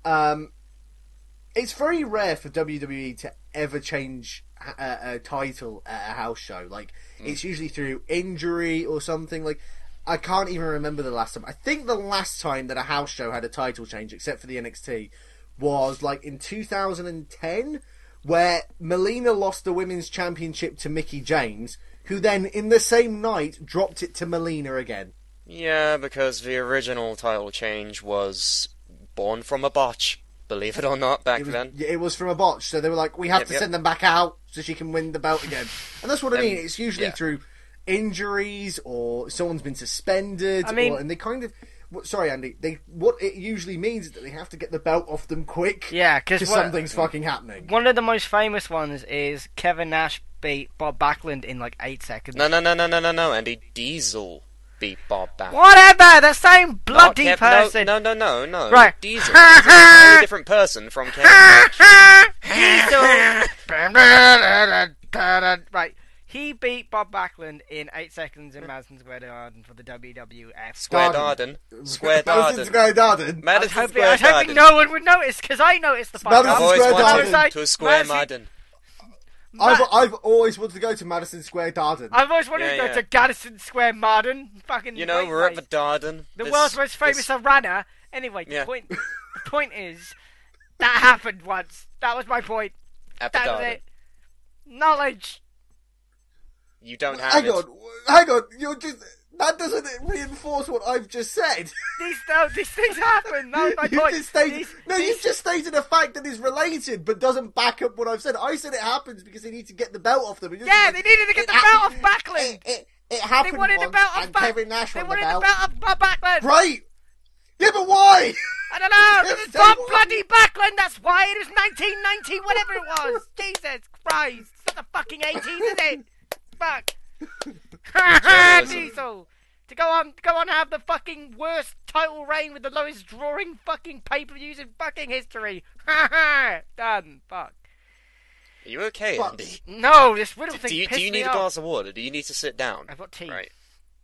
it's very rare for WWE to ever change a title at a house show. Like, it's usually through injury or something. Like, I can't even remember the last time. I think the last time that a house show had a title change, except for the NXT, was like in 2010, where Melina lost the women's championship to Mickie James, who then in the same night dropped it to Melina again. Yeah, because the original title change was born from a botch. Believe it or not, back then. It was from a botch, so they were like, we have to send them back out so she can win the belt again. And that's what I mean, it's usually through injuries, or someone's been suspended, and they kind of... Sorry, Andy. What it usually means is that they have to get the belt off them quick. Yeah, because something's fucking happening. One of the most famous ones is Kevin Nash beat Bob Backlund in like 8 seconds. No, Andy Diesel beat Bob Backlund. Whatever, the same bloody person. No. Right. Diesel is a very different person from Kevin Nash. Diesel. Right. He beat Bob Backlund in 8 seconds in Madison Square Garden for the WWF. Square Garden. Madison Square Garden. I was hoping no one would notice, because I noticed the fuck Madison up. Square Garden. To a Square Madden. I've always wanted to go to Madison Square Garden. I've always wanted to go to Madison Square Garden. Fucking we're at the Garden. The world's most famous arena. Anyway, the point is, That happened once. That was my point. At the That was garden. it. Knowledge. You don't have Hang it. on. You're just that doesn't reinforce what I've just said. These things happen. That was my You point. just stated, These- you've just stated a fact that is related, but doesn't back up what I've said. I said it happens because they need to get the belt off them. Yeah, they needed to get the belt off Backlund. It happened They wanted the once, belt off and Back- Kevin Nash They won the wanted belt. the belt off Backlund. Right. Yeah, but why? I don't know. Yes, It's they Bob won. bloody Backlund. That's why it was 1990, whatever it was. Jesus Christ. It's not the fucking 80s, is it? Fuck. Journalism. Diesel. To go on and have the fucking worst title reign with the lowest drawing fucking pay-per-views in fucking history. Done. Fuck. Are you okay, But- Andy? No, this riddle thing Do you pissed me need a off. glass of water? Do you need to sit down? I've got tea. Right.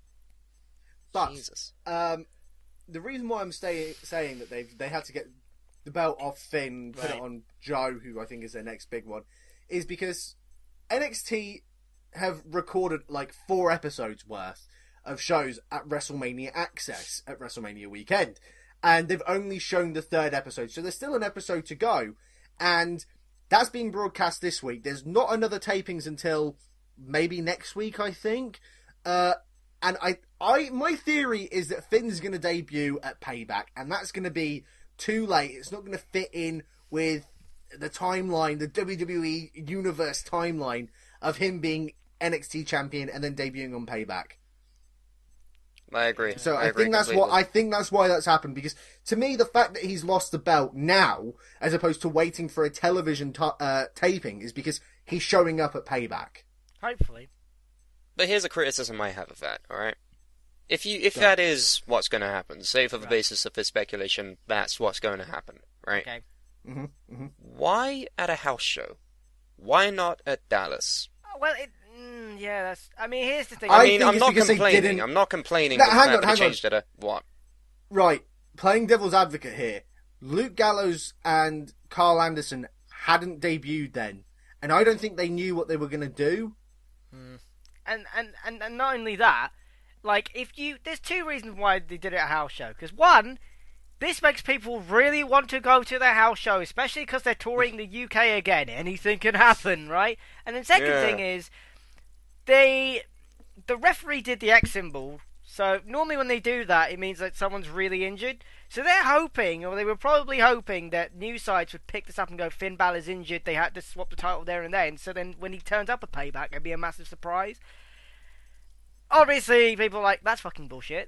But Jesus. the reason why I'm saying that they had to get the belt off Finn, put Right. it on Joe, who I think is their next big one, is because NXT have recorded like 4 episodes worth of shows at WrestleMania Access at WrestleMania weekend, and they've only shown the 3rd episode, so there's still an episode to go, and that's being broadcast this week. There's not another tapings until maybe next week, I think. And my theory is that Finn's going to debut at Payback, and that's going to be too late. It's not going to fit in with the timeline, the WWE Universe timeline of him being NXT champion and then debuting on Payback. I agree. So I agree think that's completely. I think that's why that's happened, because to me the fact that he's lost the belt now as opposed to waiting for a television taping is because he's showing up at Payback. Hopefully. But here's a criticism I have of that, alright? If that is what's going to happen, say for the Right. basis of this speculation, that's what's going to happen, right? Okay. Why at a house show? Why not at Dallas? Well, yeah, that's. I mean, here's the thing. I I mean, think I'm it's not because they complaining. didn't- I'm not complaining No, that hang the on, fact that hang they on. changed it at what? Right, playing devil's advocate here, Luke Gallows and Carl Anderson hadn't debuted then, and I don't think they knew what they were going to do. And not only that, like, there's 2 reasons why they did it at a house show. Because one, this makes people really want to go to their house show, especially because they're touring the UK again. Anything can happen, right? And then second Yeah. thing is, the referee did the X symbol. So normally when they do that, it means that someone's really injured. So they're hoping, or they were probably hoping, that news sites would pick this up and go, Finn Balor's injured, they had to swap the title there and then. So then when he turns up at Payback, it'd be a massive surprise. Obviously, people are like, that's fucking bullshit.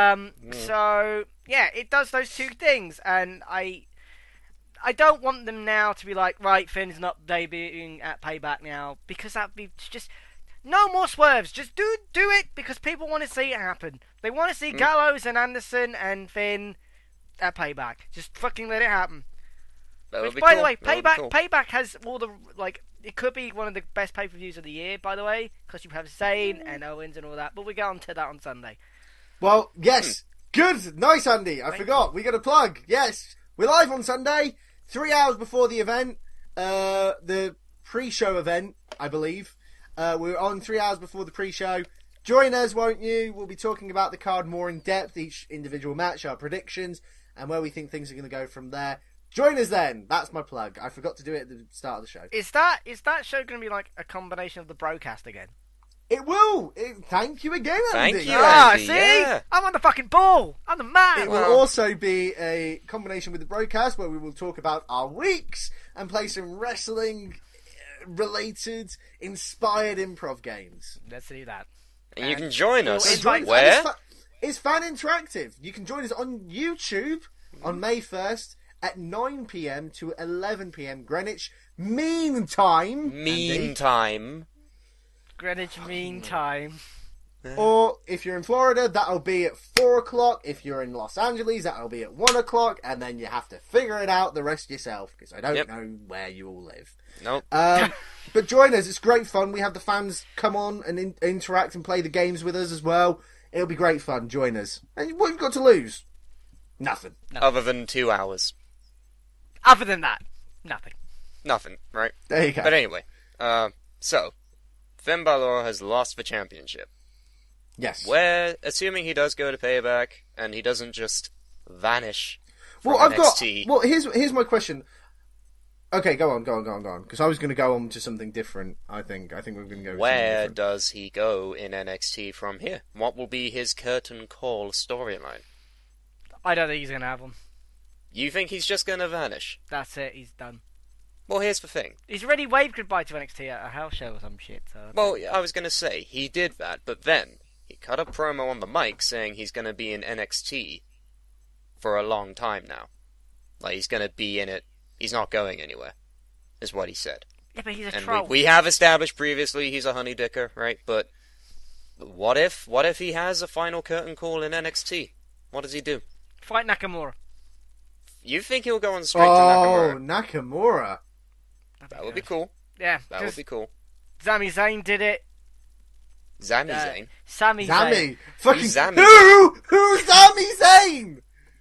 So, yeah, it does those 2 things. And I don't want them now to be like, right, Finn's not debuting at Payback now. Because that'd be just... No more swerves. Just do it because people want to see it happen. They want to see Gallows and Anderson and Finn at Payback. Just fucking let it happen. That would Which, be by cool. the way, That would be cool. Payback has all the, like, it could be one of the best pay-per-views of the year, by the way, because you have Zayn and Owens and all that, but we get on to that on Sunday. Well, yes. Good. Nice, Andy. I forgot. We got a plug. Yes. We're live on Sunday, 3 hours before the event. The pre-show event, I believe. We're on 3 hours before the pre-show. Join us, won't you? We'll be talking about the card more in depth, each individual match, our predictions, and where we think things are going to go from there. Join us then. That's my plug. I forgot to do it at the start of the show. Is that show going to be like a combination of the broadcast again? It will. Thank you again, Andy. Thank you, Ah, Andy, see? yeah. I'm on the fucking ball. I'm the man. It will also be a combination with the broadcast where we will talk about our weeks and play some wrestling related, inspired improv games. Let's do that. And you can join us. We'll invite- Where? It's fan interactive. You can join us on YouTube on May 1st at 9 p.m. to 11 p.m. Greenwich Mean Time. Andy. Meantime. Greenwich Mean Time. Or if you're in Florida, that'll be at 4 o'clock. If you're in Los Angeles, that'll be at 1 o'clock. And then you have to figure it out the rest yourself, because I don't know where you all live. Nope. But join us. It's great fun. We have the fans come on and interact and play the games with us as well. It'll be great fun. Join us. And what have you got to lose? Nothing. Other than 2 hours. Other than that, nothing. Nothing, right? There you go. But anyway, so, Finn Balor has lost the championship. Yes. Where, assuming he does go to Payback, and he doesn't just vanish from Well, I've got. NXT. Well, here's my question. Okay, go on. Because I was going to go on to something different. I think we're going to go. With Where something different. does he go in NXT from here? What will be his curtain call storyline? I don't think he's gonna have one. You think he's just going to vanish? That's it. He's done. Well, here's the thing. He's already waved goodbye to NXT at a house show or some shit. So Well, I was going to say, he did that, but then he cut a promo on the mic saying he's going to be in NXT for a long time now. Like, he's going to be in it. He's not going anywhere, is what he said. yeah, but he's a And troll. we have established previously he's a honey dicker, right? But what if he has a final curtain call in NXT? What does he do? Fight Nakamura. You think he'll go on straight to Nakamura? Nakamura. That would be cool. Yeah, That would be cool. Sami Zayn did it. Sami Zayn. Sami Zayn. Zammy. Fucking Who's Sami who? Who's Sami Zayn?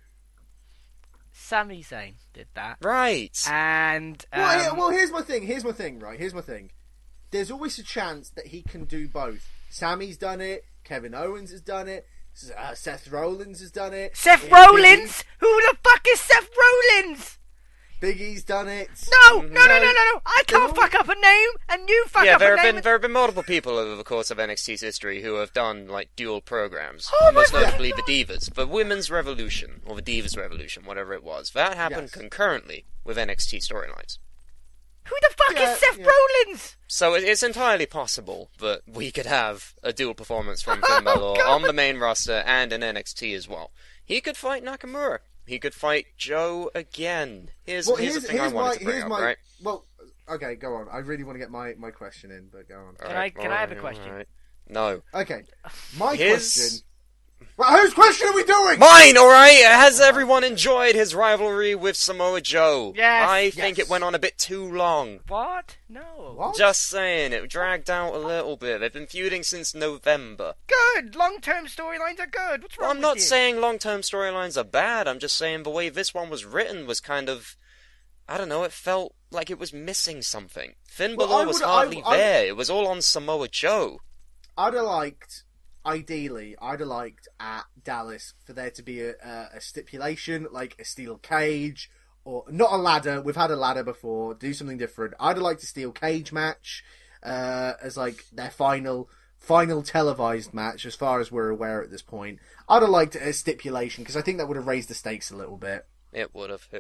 Sami Zayn did that. Right. And Well, here's my thing. Right. Here's my thing. There's always a chance that he can do both. Sammy's done it. Kevin Owens has done it. Seth Rollins has done it. Seth Yeah, Rollins? Who the fuck is Seth Rollins? Big E's done it. No! I can't fuck up a name, and you fuck Yeah, up there a name. have been multiple people over the course of NXT's history who have done like dual programs. Oh my Most God. notably the Divas, the Women's Revolution or the Divas Revolution, whatever it was. That happened Yes. concurrently with NXT storylines. Who the fuck Yeah, is Seth yeah. Rollins? So it's entirely possible that we could have a dual performance from Finn Balor God. on the main roster and in NXT as well. He could fight Nakamura. He could fight Joe again. Here's the thing I wanted to bring up, right? Well, okay, go on. I really want to get my question in, but go on. Can I have a question? Alright. No. Okay, my His- question. Well, whose question are we doing? Mine, alright? Has everyone enjoyed his rivalry with Samoa Joe? Yes. I think Yes. it went on a bit too long. What? No. What? Just saying, it dragged out a little bit. They've been feuding since November. Good. Long-term storylines are good. What's wrong Well, I'm with not you? saying long-term storylines are bad. I'm just saying the way this one was written was kind of, I don't know, it felt like it was missing something. Finn Well, Balor I was would- hardly I- there. It was all on Samoa Joe. I'd have liked, ideally, at Dallas for there to be a stipulation, like a steel cage, or not a ladder. We've had a ladder before. Do something different. I'd have liked a steel cage match as like their final televised match, as far as we're aware at this point. I'd have liked a stipulation because I think that would have raised the stakes a little bit. It would have.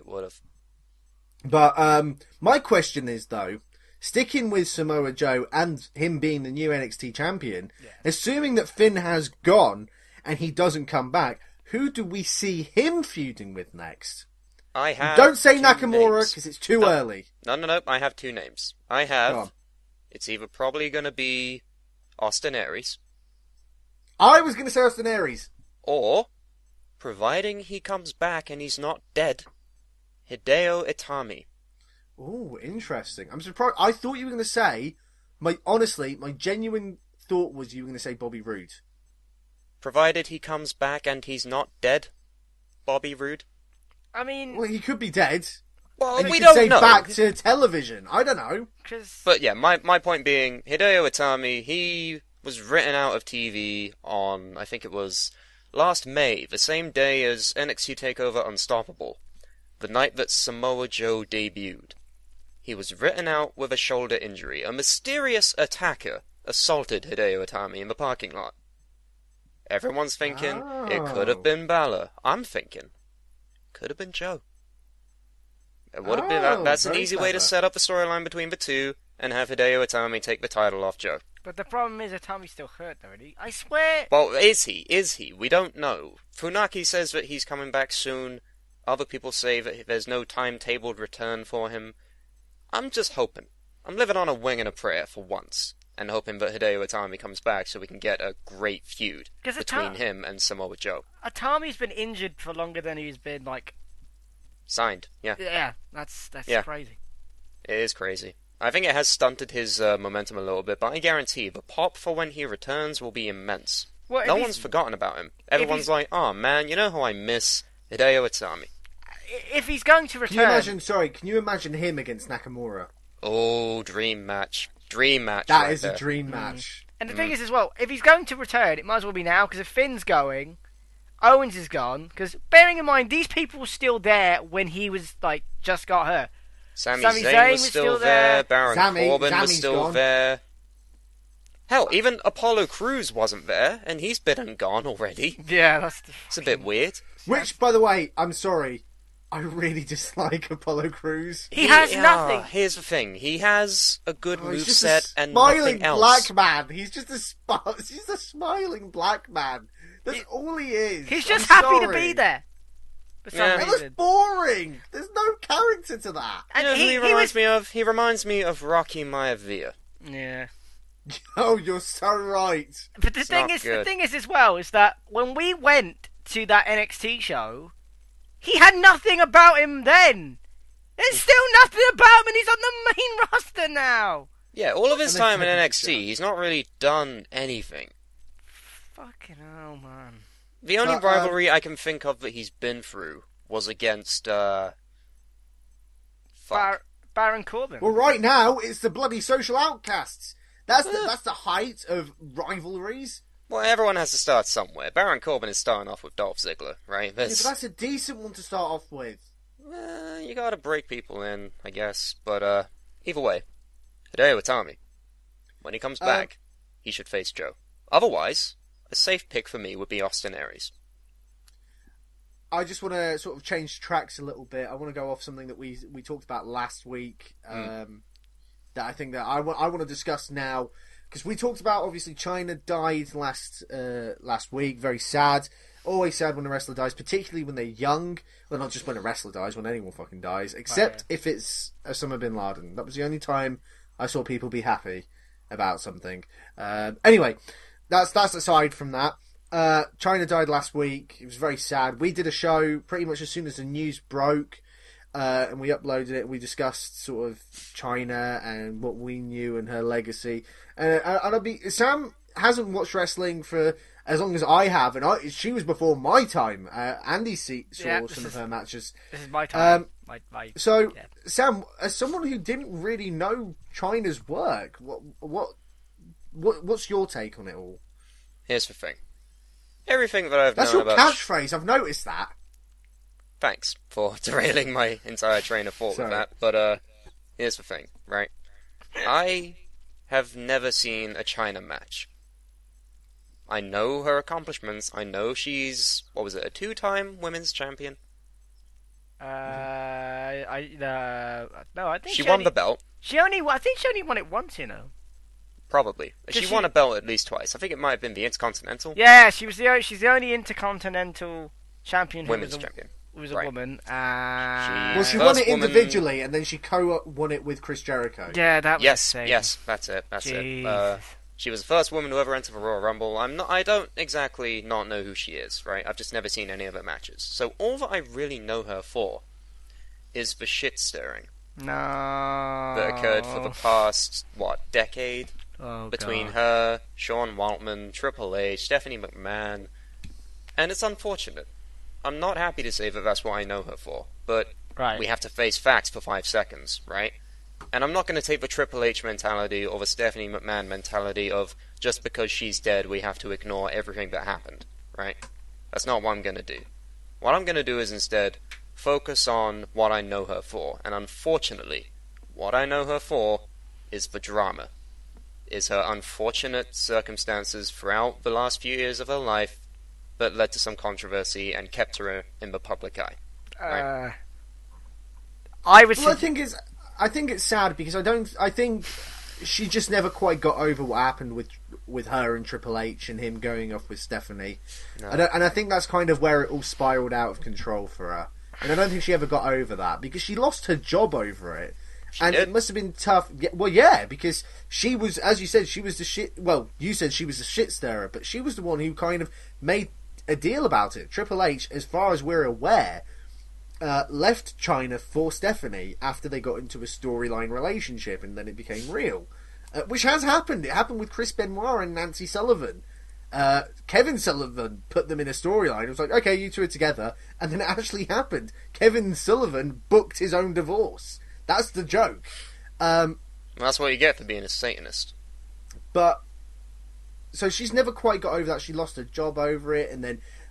But my question is, though, sticking with Samoa Joe and him being the new NXT champion, assuming that Finn has gone and he doesn't come back, who do we see him feuding with next? I have. Don't say two Nakamura names. because it's too early. No. I have two names. I Go have. on. It's either probably going to be Austin Aries, I was going to say Austin Aries. or, providing he comes back and he's not dead, Hideo Itami. Oh, interesting. I'm surprised. I thought you were going to say, my genuine thought was you were going to say Bobby Roode. Provided he comes back and he's not dead, Bobby Roode. I mean, Well, he could be dead. Well, And you we could don't say know. back to television. I don't know. because But yeah, my point being, Hideo Itami, he was written out of TV on, I think it was last May, the same day as NXT TakeOver Unstoppable, the night that Samoa Joe debuted. He was written out with a shoulder injury. A mysterious attacker assaulted Hideo Itami in the parking lot. Everyone's thinking, it could have been Balor. I'm thinking, could have been Joe. It would have been that's an very easy way to clever. set up a storyline between the two and have Hideo Itami take the title off Joe. but the problem is that Tommy's still hurt already. I swear. Well, is he? Is he? We don't know. Funaki says that he's coming back soon. Other people say that there's no timetabled return for him. I'm just hoping. I'm living on a wing and a prayer for once, and hoping that Hideo Itami comes back so we can get a great feud 'Cause between him and Samoa Joe. Tommy's been injured for longer than he's been like. Signed, yeah. Yeah, that's Yeah. crazy. It is crazy. I think it has stunted his momentum a little bit, but I guarantee the pop for when he returns will be immense. Well, No if one's he's- forgotten about him. Everyone's he's- like, oh man, you know who I miss? Hideo Itami. If he's going to Can you return, imagine? Sorry, can you imagine him against Nakamura? Oh, dream match. Dream match. That right is there. a dream match. and the thing is as well, if he's going to return, it might as well be now because if Finn's going, Owens is gone. Because bearing in mind, these people were still there when he was like just got hurt. Sami Sami Zayn Zayn was was still still there. there. Baron Corbin was Sami's still gone. there. Hell, even Apollo Crews wasn't there, and he's been and gone already. Yeah, that's the It's a bit weird. Which, by the way, I'm sorry, I really dislike Apollo Crews. He has Ah, nothing. Here's the thing: he has a good Oh, he's just moveset a and smiling nothing else. black man. He's just he's a smiling black man. That's all he is. He's I'm just happy to sorry. be there. For some Yeah. And that's reason. boring. There's no character to that. You And know who he he reminds was... me of? He reminds me of Rocky Maivia. Yeah. Oh, you're so right. But the It's thing not is, good. the thing is as well, is that when we went to that NXT show, he had nothing about him then. There's still nothing about him, and he's on the main roster now. Yeah, all of his And they time in take him NXT, to- he's not really done anything. Fucking hell, man. The only But, rivalry I can think of that he's been through was against, Baron Corbin. Well, right now it's the bloody social outcasts. That's the height of rivalries. Well, everyone has to start somewhere. Baron Corbin is starting off with Dolph Ziggler, right? Yeah, but that's a decent one to start off with. You gotta break people in, I guess. But, either way, Hideo Itami, when he comes back, he should face Joe. Otherwise, a safe pick for me would be Austin Aries. I just want to sort of change tracks a little bit. I want to go off something that we talked about last week. That I think that I want to discuss now, because we talked about, obviously, China died last week. Very sad. Always sad when a wrestler dies, particularly when they're young. Well, not just when a wrestler dies, when anyone fucking dies, except if it's Osama bin Laden. That was the only time I saw people be happy about something. Anyway, that's aside from that. China died last week. It was very sad. We did a show pretty much as soon as the news broke, and we uploaded it. We discussed sort of China and what we knew and her legacy. Sam hasn't watched wrestling for as long as I have, and she was before my time. Andy saw some of her matches. This is my time. So, yeah. Sam, as someone who didn't really know China's work, what's your take on it all? Here's the thing. Everything that I've That's known your about... catchphrase. I've noticed that. Thanks for derailing my entire train of thought with Sorry. that. But, here's the thing, right? I have never seen a China match. I know her accomplishments. I know she's, a 2-time women's champion? No, I think She won the belt, I think she only won it once, you know. probably. Did She won a belt at least twice. I think it might have been the Intercontinental Yeah, she's the only intercontinental champion Women's who champion. was a Right. woman. Well, she First won it woman- individually, and then she won it with Chris Jericho. Yeah, that was Yes, insane. yes, that's it. Jesus. She was the first woman to ever enter the Royal Rumble. I don't exactly not know who she is, right? I've just never seen any of her matches. So all that I really know her for is the shit stirring No. that occurred for the past, decade? Oh, Between God. her, Sean Waltman, Triple H, Stephanie McMahon. And it's unfortunate. I'm not happy to say that that's what I know her for, but Right. we have to face facts for 5 seconds, right? And I'm not going to take the Triple H mentality or the Stephanie McMahon mentality of just because she's dead we have to ignore everything that happened, right? That's not what I'm going to do. What I'm going to do is instead focus on what I know her for, and unfortunately, what I know her for is the drama. Is her unfortunate circumstances throughout the last few years of her life that led to some controversy and kept her in the public eye. Right. I was. Well, I think it's sad because I think she just never quite got over what happened with her and Triple H and him going off with Stephanie. No. And I think that's kind of where it all spiraled out of control for her. And I don't think she ever got over that because she lost her job over it. And did? it must have been tough. Well, yeah, because she was, as you said, she was the shit. Well, you said she was the shit stirrer, but she was the one who kind of made a deal about it. Triple H, as far as we're aware, left China for Stephanie after they got into a storyline relationship, and then it became real, which has happened. It happened with Chris Benoit and Nancy Sullivan. Kevin Sullivan put them in a storyline. It was like, okay, you two are together, and then it actually happened. Kevin Sullivan booked his own divorce. That's the joke. That's what you get for being a Satanist. But so she's never quite got over that. She lost her job over it, and then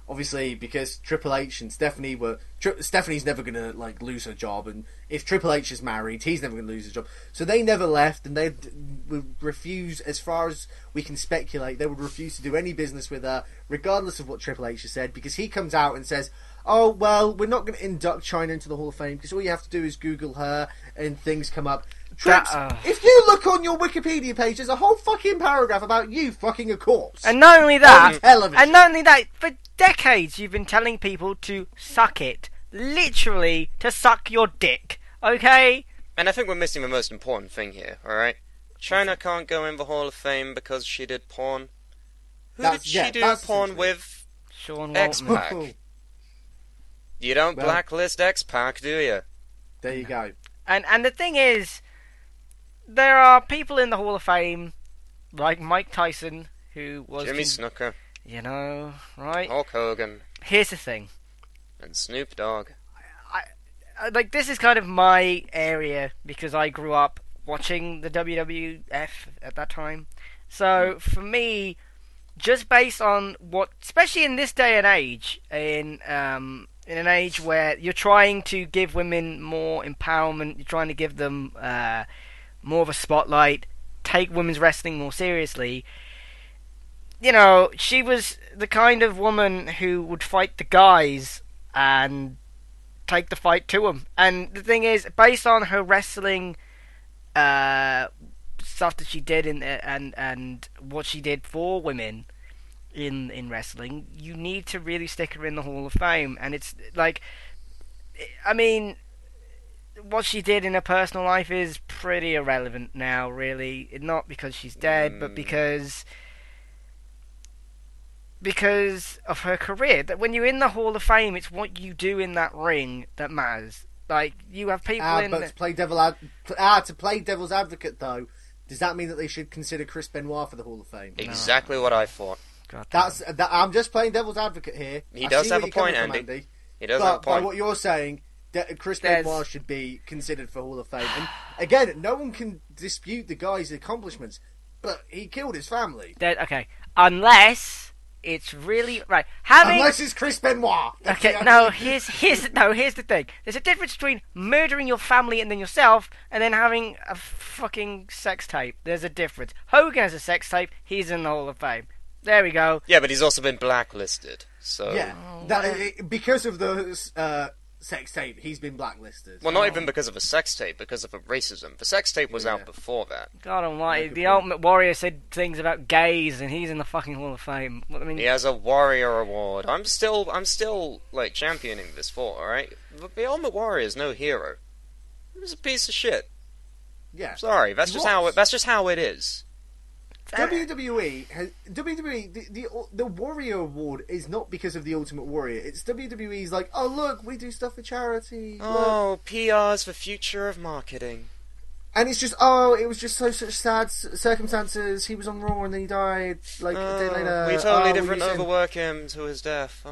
obviously because Triple H and Stephanie were Stephanie's never gonna like lose her job, and if Triple H is married, he's never gonna lose his job. So they never left, and they would refuse, as far as we can speculate, they would refuse to do any business with her, regardless of what Triple H has said, because he comes out and says, "Oh well, we're not going to induct Chyna into the Hall of Fame because all you have to do is Google her and things come up." Trips, if you look on your Wikipedia page, there's a whole fucking paragraph about you fucking a corpse. And not only that, on television. For decades you've been telling people to suck it. Literally, to suck your dick. Okay? And I think we're missing the most important thing here, alright? Chyna can't go in the Hall of Fame because she did porn. Who did she do porn with? Sean X-Pac. Waltman. You don't blacklist X-Pac, do you? There you go. And the thing is, there are people in the Hall of Fame, like Mike Tyson, who was... Jimmy Snuka. You know, right? Hulk Hogan. Here's the thing. And Snoop Dogg. Like, this is kind of my area, because I grew up watching the WWF at that time. So, for me, just based on what... Especially in this day and age, in an age where you're trying to give women more empowerment, you're trying to give them more of a spotlight, take women's wrestling more seriously. You know, she was the kind of woman who would fight the guys and take the fight to them. And the thing is, based on her wrestling stuff that she did and what she did for women in wrestling, you need to really stick her in the Hall of Fame. And it's like, I mean, what she did in her personal life is pretty irrelevant now, really. Not because she's dead, but because of her career. That when you're in the Hall of Fame, it's what you do in that ring that matters. Like, you have people in... But to play devil's advocate, though, does that mean that they should consider Chris Benoit for the Hall of Fame? Exactly what I thought. I'm just playing devil's advocate here. He does have a point, Andy. He does have a point. By what you're saying, Chris Benoit should be considered for Hall of Fame. And again, no one can dispute the guy's accomplishments, but he killed his family. Okay, unless it's really right. Unless it's Chris Benoit. Okay, no. Here's the thing. There's a difference between murdering your family and then yourself, and then having a fucking sex tape. There's a difference. Hogan has a sex tape. He's in the Hall of Fame. There we go. Yeah, but he's also been blacklisted. So yeah, because of the sex tape, he's been blacklisted. Well, not even because of a sex tape, because of a racism. The sex tape was out before that. God almighty, the Ultimate Warrior said things about gays, and he's in the fucking Hall of Fame. I mean, he has a Warrior Award. I'm still like championing this for, alright? The Ultimate Warrior is no hero. He was a piece of shit. Yeah. Sorry, that's just how it is. WWE the Warrior Award is not because of the Ultimate Warrior. It's WWE's like, oh look, we do stuff for charity. Oh, PR's the future of marketing. And it's just, it was just such sad circumstances. He was on Raw and then he died like a day later. We totally didn't overwork him to his death.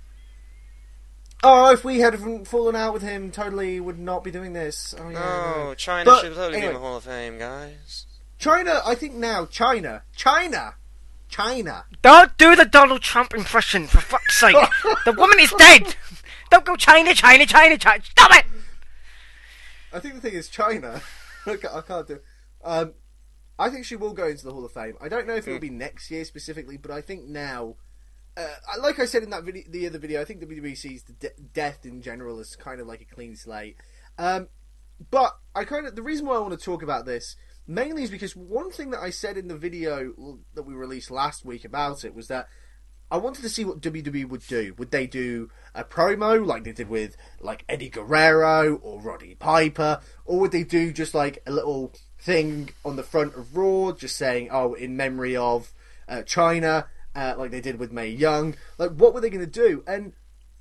If we had fallen out with him, totally would not be doing this. Oh yeah. No, Chyna should totally be in the Hall of Fame, guys. Chyna, I think now, Chyna. Don't do the Donald Trump impression, for fuck's sake. The woman is dead. Don't go Chyna. Stop it. I think the thing is Chyna. I can't do it. I think she will go into the Hall of Fame. I don't know if it will be next year specifically, but I think now, like I said in that video, the other video, I think WWE sees the death in general as kind of like a clean slate. But the reason why I want to talk about this mainly is because one thing that I said in the video that we released last week about it was that I wanted to see what WWE would do. Would they do a promo like they did with like Eddie Guerrero or Roddy Piper, or would they do just like a little thing on the front of Raw, just saying, "Oh, in memory of Chyna," like they did with Mae Young? Like, what were they going to do? And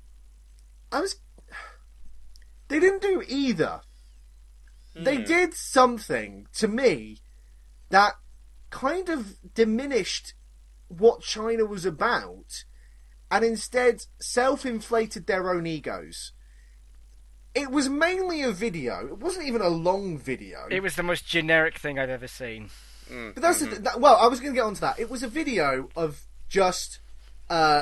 they didn't do either. They did something, to me, that kind of diminished what Chyna was about, and instead self-inflated their own egos. It was mainly a video. It wasn't even a long video. It was the most generic thing I've ever seen. But that's I was going to get onto that. It was a video of just a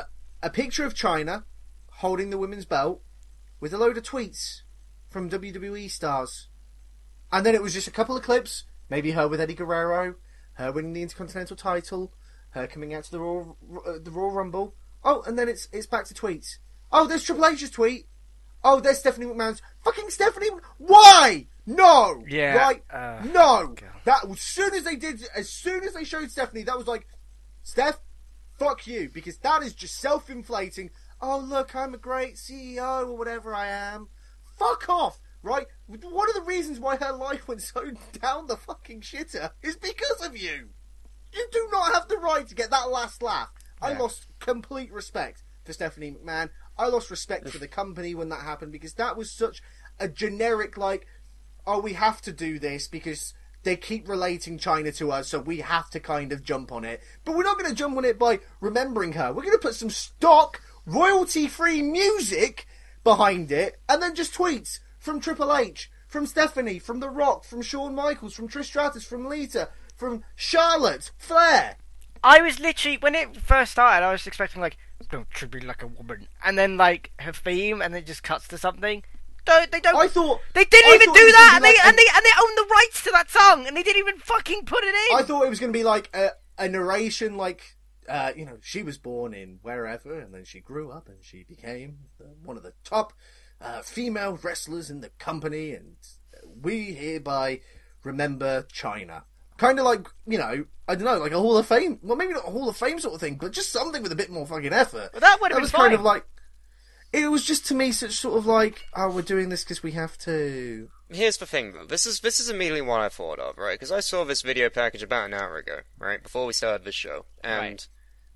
a picture of China holding the women's belt with a load of tweets from WWE stars. And then it was just a couple of clips, maybe her with Eddie Guerrero, her winning the Intercontinental title, her coming out to the Royal Rumble. Oh, and then it's back to tweets. Oh, there's Triple H's tweet. Oh, there's Stephanie McMahon's. Fucking Stephanie. Why? No. Yeah. Right. No. God. That as soon as they showed Stephanie, that was like, Steph, fuck you, because that is just self-inflating. Oh, look, I'm a great CEO or whatever I am. Fuck off. Right? One of the reasons why her life went so down the fucking shitter is because of you. You do not have the right to get that last laugh. I lost complete respect for Stephanie McMahon. I lost respect for the company when that happened, because that was such a generic, like, oh, we have to do this because they keep relating China to us, so we have to kind of jump on it. But we're not going to jump on it by remembering her. We're going to put some stock, royalty-free music behind it, and then just tweets from Triple H, from Stephanie, from The Rock, from Shawn Michaels, from Trish Stratus, from Lita, from Charlotte, Flair. I was literally, when it first started, I was expecting, like, don't treat me like a woman. And then, like, her theme, and then it just cuts to something. They don't. I thought they didn't even do that, and like they own the rights to that song, and they didn't even fucking put it in. I thought it was going to be like a narration, like she was born in wherever, and then she grew up, and she became one of the top female wrestlers in the company, and we hereby remember China. Kind of like, I don't know, like a Hall of Fame. Well, maybe not a Hall of Fame sort of thing, but just something with a bit more fucking effort. Well, that would have been was fine. kind of like. It was just to me such sort of like, oh, we're doing this because we have to. Here's the thing, though. This is immediately what I thought of, right? Because I saw this video package about an hour ago, right? Before we started this show. And Right.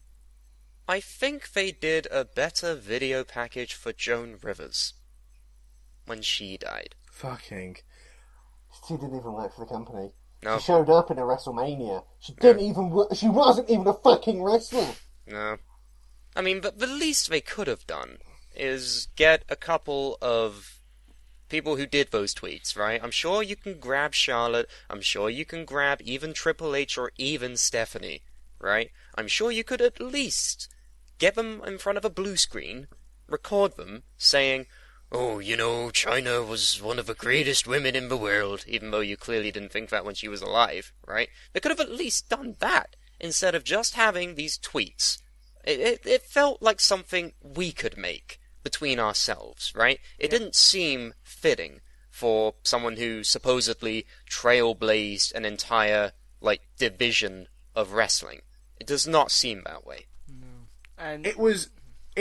I think they did a better video package for Joan Rivers when she died. Fucking. She didn't even work for the company. No. She showed up in a WrestleMania. She didn't even work. She wasn't even a fucking wrestler. No. I mean, but the least they could have done is get a couple of people who did those tweets, right? I'm sure you can grab Charlotte. I'm sure you can grab even Triple H or even Stephanie, right? I'm sure you could at least get them in front of a blue screen, record them, saying, oh, China was one of the greatest women in the world, even though you clearly didn't think that when she was alive, right? They could have at least done that, instead of just having these tweets. It felt like something we could make between ourselves, right? It didn't seem fitting for someone who supposedly trailblazed an entire, division of wrestling. It does not seem that way. And It was,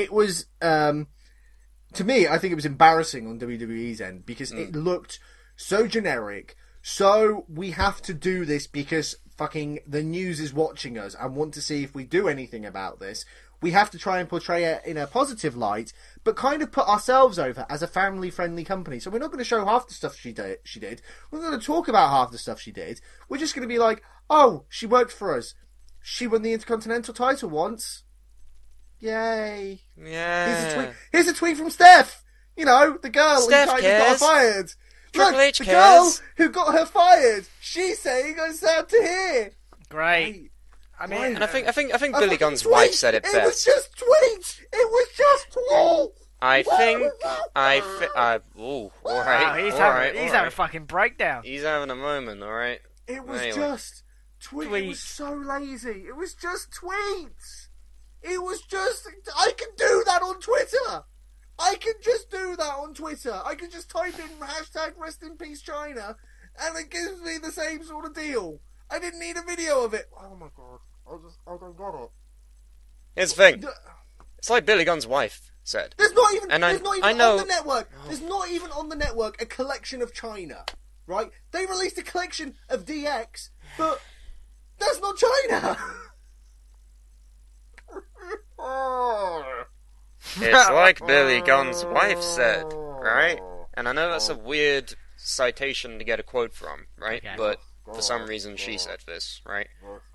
to me, I think it was embarrassing on WWE's end, because it looked so generic, so we have to do this because fucking the news is watching us and want to see if we do anything about this. We have to try and portray it in a positive light, but kind of put ourselves over as a family-friendly company. So we're not going to show half the stuff she did. We're not going to talk about half the stuff she did. We're just going to be like, oh, she worked for us. She won the Intercontinental title once. Yay. Yeah. Here's a tweet from Steph. The girl Steph who kind cares. of got her fired. Triple H the cares. girl who got her fired. She's saying I'm sad to hear. great. I mean, Right. And I think A Billy fucking Gunn's tweet. wife said it It best. was just tweets. It was just tweets. I think wow, alright. he's Alright. having a fucking breakdown. He's having a moment, alright? It was Anyway. just tweets. It was Tweets. so lazy. It was just tweets. It was just. I can do that on Twitter. I can just do that on Twitter. I can just type in #RestInPeaceChina, and it gives me the same sort of deal. I didn't need a video of it. Oh my god. I don't get it. Here's the thing. It's like Billy Gunn's wife said. There's not even, And there's not even I know- on the network. There's not even on the network a collection of China, right? They released a collection of DX, but that's not China. It's like Billy Gunn's wife said, right? And I know that's a weird citation to get a quote from, right? Okay. But for some reason she said this, right?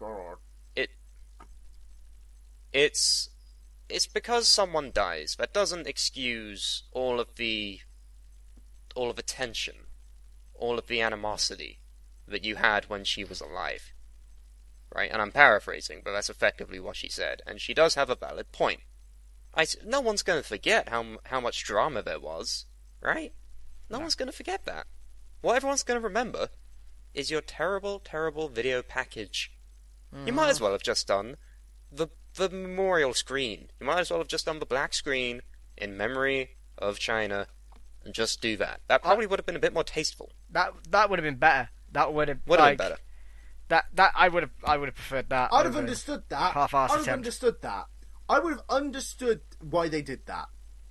It's because someone dies. That doesn't excuse all of the tension, all of the animosity that you had when she was alive. Right? And I'm paraphrasing, but that's effectively what she said. And she does have a valid point. no one's going to forget how much drama there was, right? No one's going to forget that. What everyone's going to remember is your terrible, terrible video package. You might as well have just done the memorial screen. You might as well have just done the black screen in memory of China, and just do that. That probably would have been a bit more tasteful. That would have been better. That would have been better. That I would have preferred that. I'd have understood that. Half-assed I would have attempt. understood that. I would have understood why they did that.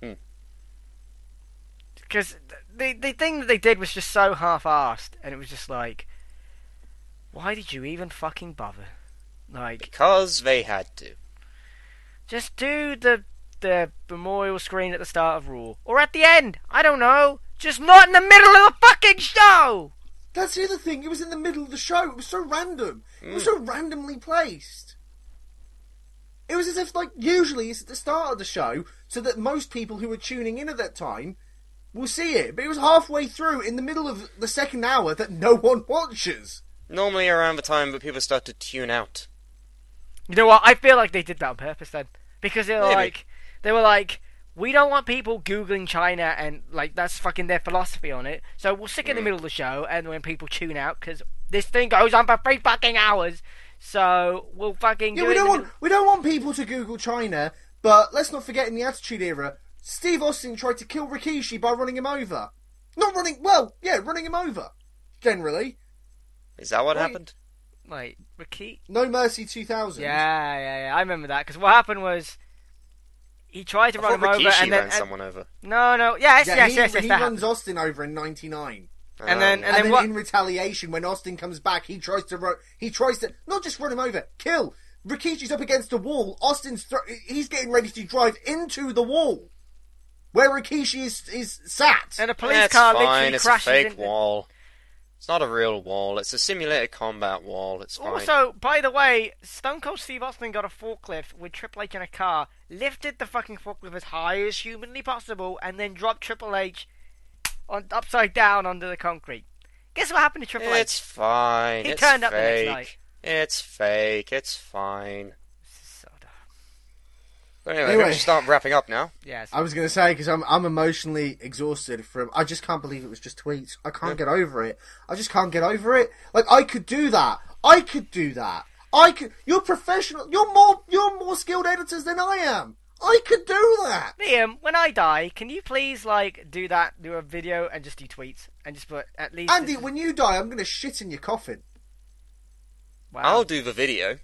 Because the thing that they did was just so half-assed, and it was just like, why did you even fucking bother? Like, Because they had to. just do the memorial screen at the start of Raw, or at the end. I don't know. Just not in the middle of the fucking show. That's the other thing. It was in the middle of the show. It was so random. It was so randomly placed. It was as if, like, usually it's at the start of the show, so that most people who were tuning in at that time will see it. But it was halfway through, in the middle of the second hour, that no one watches. Normally around the time that people start to tune out. You know what? I feel like they did that on purpose then, because they were Maybe. like, we don't want people googling China, and like that's fucking their philosophy on it. So we'll stick it in the middle of the show, and when people tune out, because this thing goes on for 3 fucking hours, so we'll fucking Yeah, do we it in don't the want we don't want people to Google China, but let's not forget in the Attitude Era, Steve Austin tried to kill Rikishi by running him over. Running him over. Generally, Is that what Wait. happened? Like, Rikishi. No Mercy 2000. Yeah, I remember that, because what happened was he tried to I run him thought over, Rikishi and then ran someone over. no, yes, He that runs Austin over in '99. And then And then what? in retaliation, when Austin comes back, he tries to not just run him over, kill. Rikishi's up against a wall. He's getting ready to drive into the wall where Rikishi is sat. And a police That's car fine, literally it's crashes a fake into... wall. It's not a real wall, it's a simulated combat wall, it's fine. Also, by the way, Stone Cold Steve Austin got a forklift with Triple H in a car, lifted the fucking forklift as high as humanly possible, and then dropped Triple H upside down onto the concrete. Guess what happened to Triple It's H? fine, He it's turned up the fake. next night. It's fake, it's fine. This is so dumb. But anyway, Anyway. we should start wrapping up now. Yes. I was going to say, because I'm emotionally exhausted from... I just can't believe it was just tweets. I can't get over it. I just can't get over it. Like, I could do that. You're professional. You're more skilled editors than I am. I could do that. Liam, when I die, can you please, like, do a video and just do tweets? And just put, at least... Andy, when you die, I'm going to shit in your coffin. Wow. I'll do the video.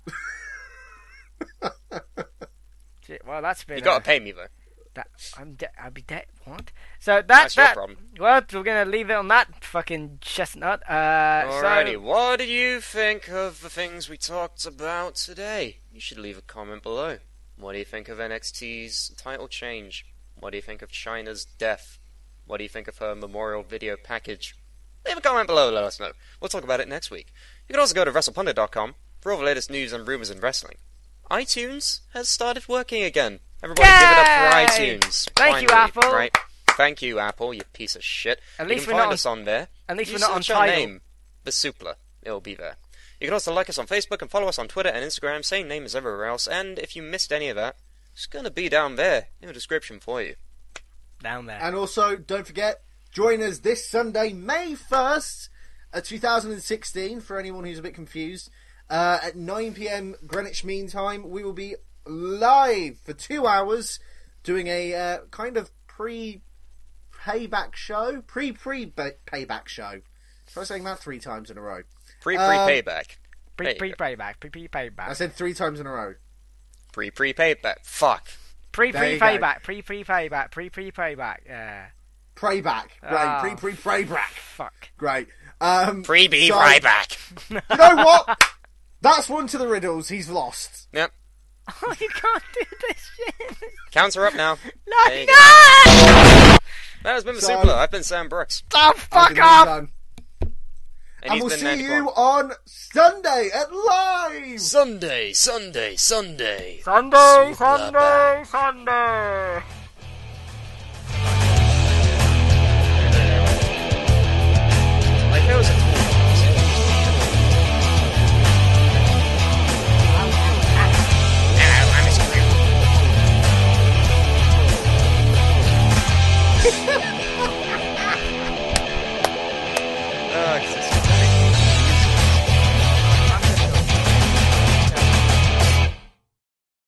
Shit, well, that's been... You gotta pay me though. I'll be dead. What? So That's your problem. Well, we're gonna leave it on that fucking chestnut. Alrighty, So, what did you think of the things we talked about today? You should leave a comment below. What do you think of NXT's title change? What do you think of China's death? What do you think of her memorial video package? Leave a comment below, let us know. We'll talk about it next week. You can also go to WrestlePundit.com for all the latest news and rumors in wrestling. iTunes has started working again. Everybody give it up for Yay! iTunes. Thank you, Finally, Apple. Right. Thank you, Apple, you piece of shit. At You least can we're not find on- us on there. at least You we're not on search our Tidal. name, The Supla. It'll be there. You can also like us on Facebook and follow us on Twitter and Instagram, same name as everywhere else. And if you missed any of that, it's going to be down there in the description for you. down there. And also, don't forget, join us this Sunday, May 1st, 2016, for anyone who's a bit confused. At 9 p.m. Greenwich Mean Time, we will be live for 2 hours doing a kind of pre-payback show. Pre-payback show. Try saying that 3 times in a row. Pre-payback. There you go. Pre-payback. I Pre-payback. said 3 times in a row. Pre-payback. Fuck. There you go. Pre-payback. Pre-payback. Pre-payback. Yeah. Prayback. Great. Ah. Pre-prayback. Fuck. Great. Freebie So- right back. You know what? That's one to the riddles. He's lost. Yep. Oh, you can't do this shit. Counts are up now. No, There you go. no! That has been the So- Supla. I've been Sam Brooks. Oh, I've fuck been off! done. And And he's we'll been see Nandy you Quan. on Sunday at Live! Sunday. Sunday, Supla Sunday, back. Sunday. Like, there was a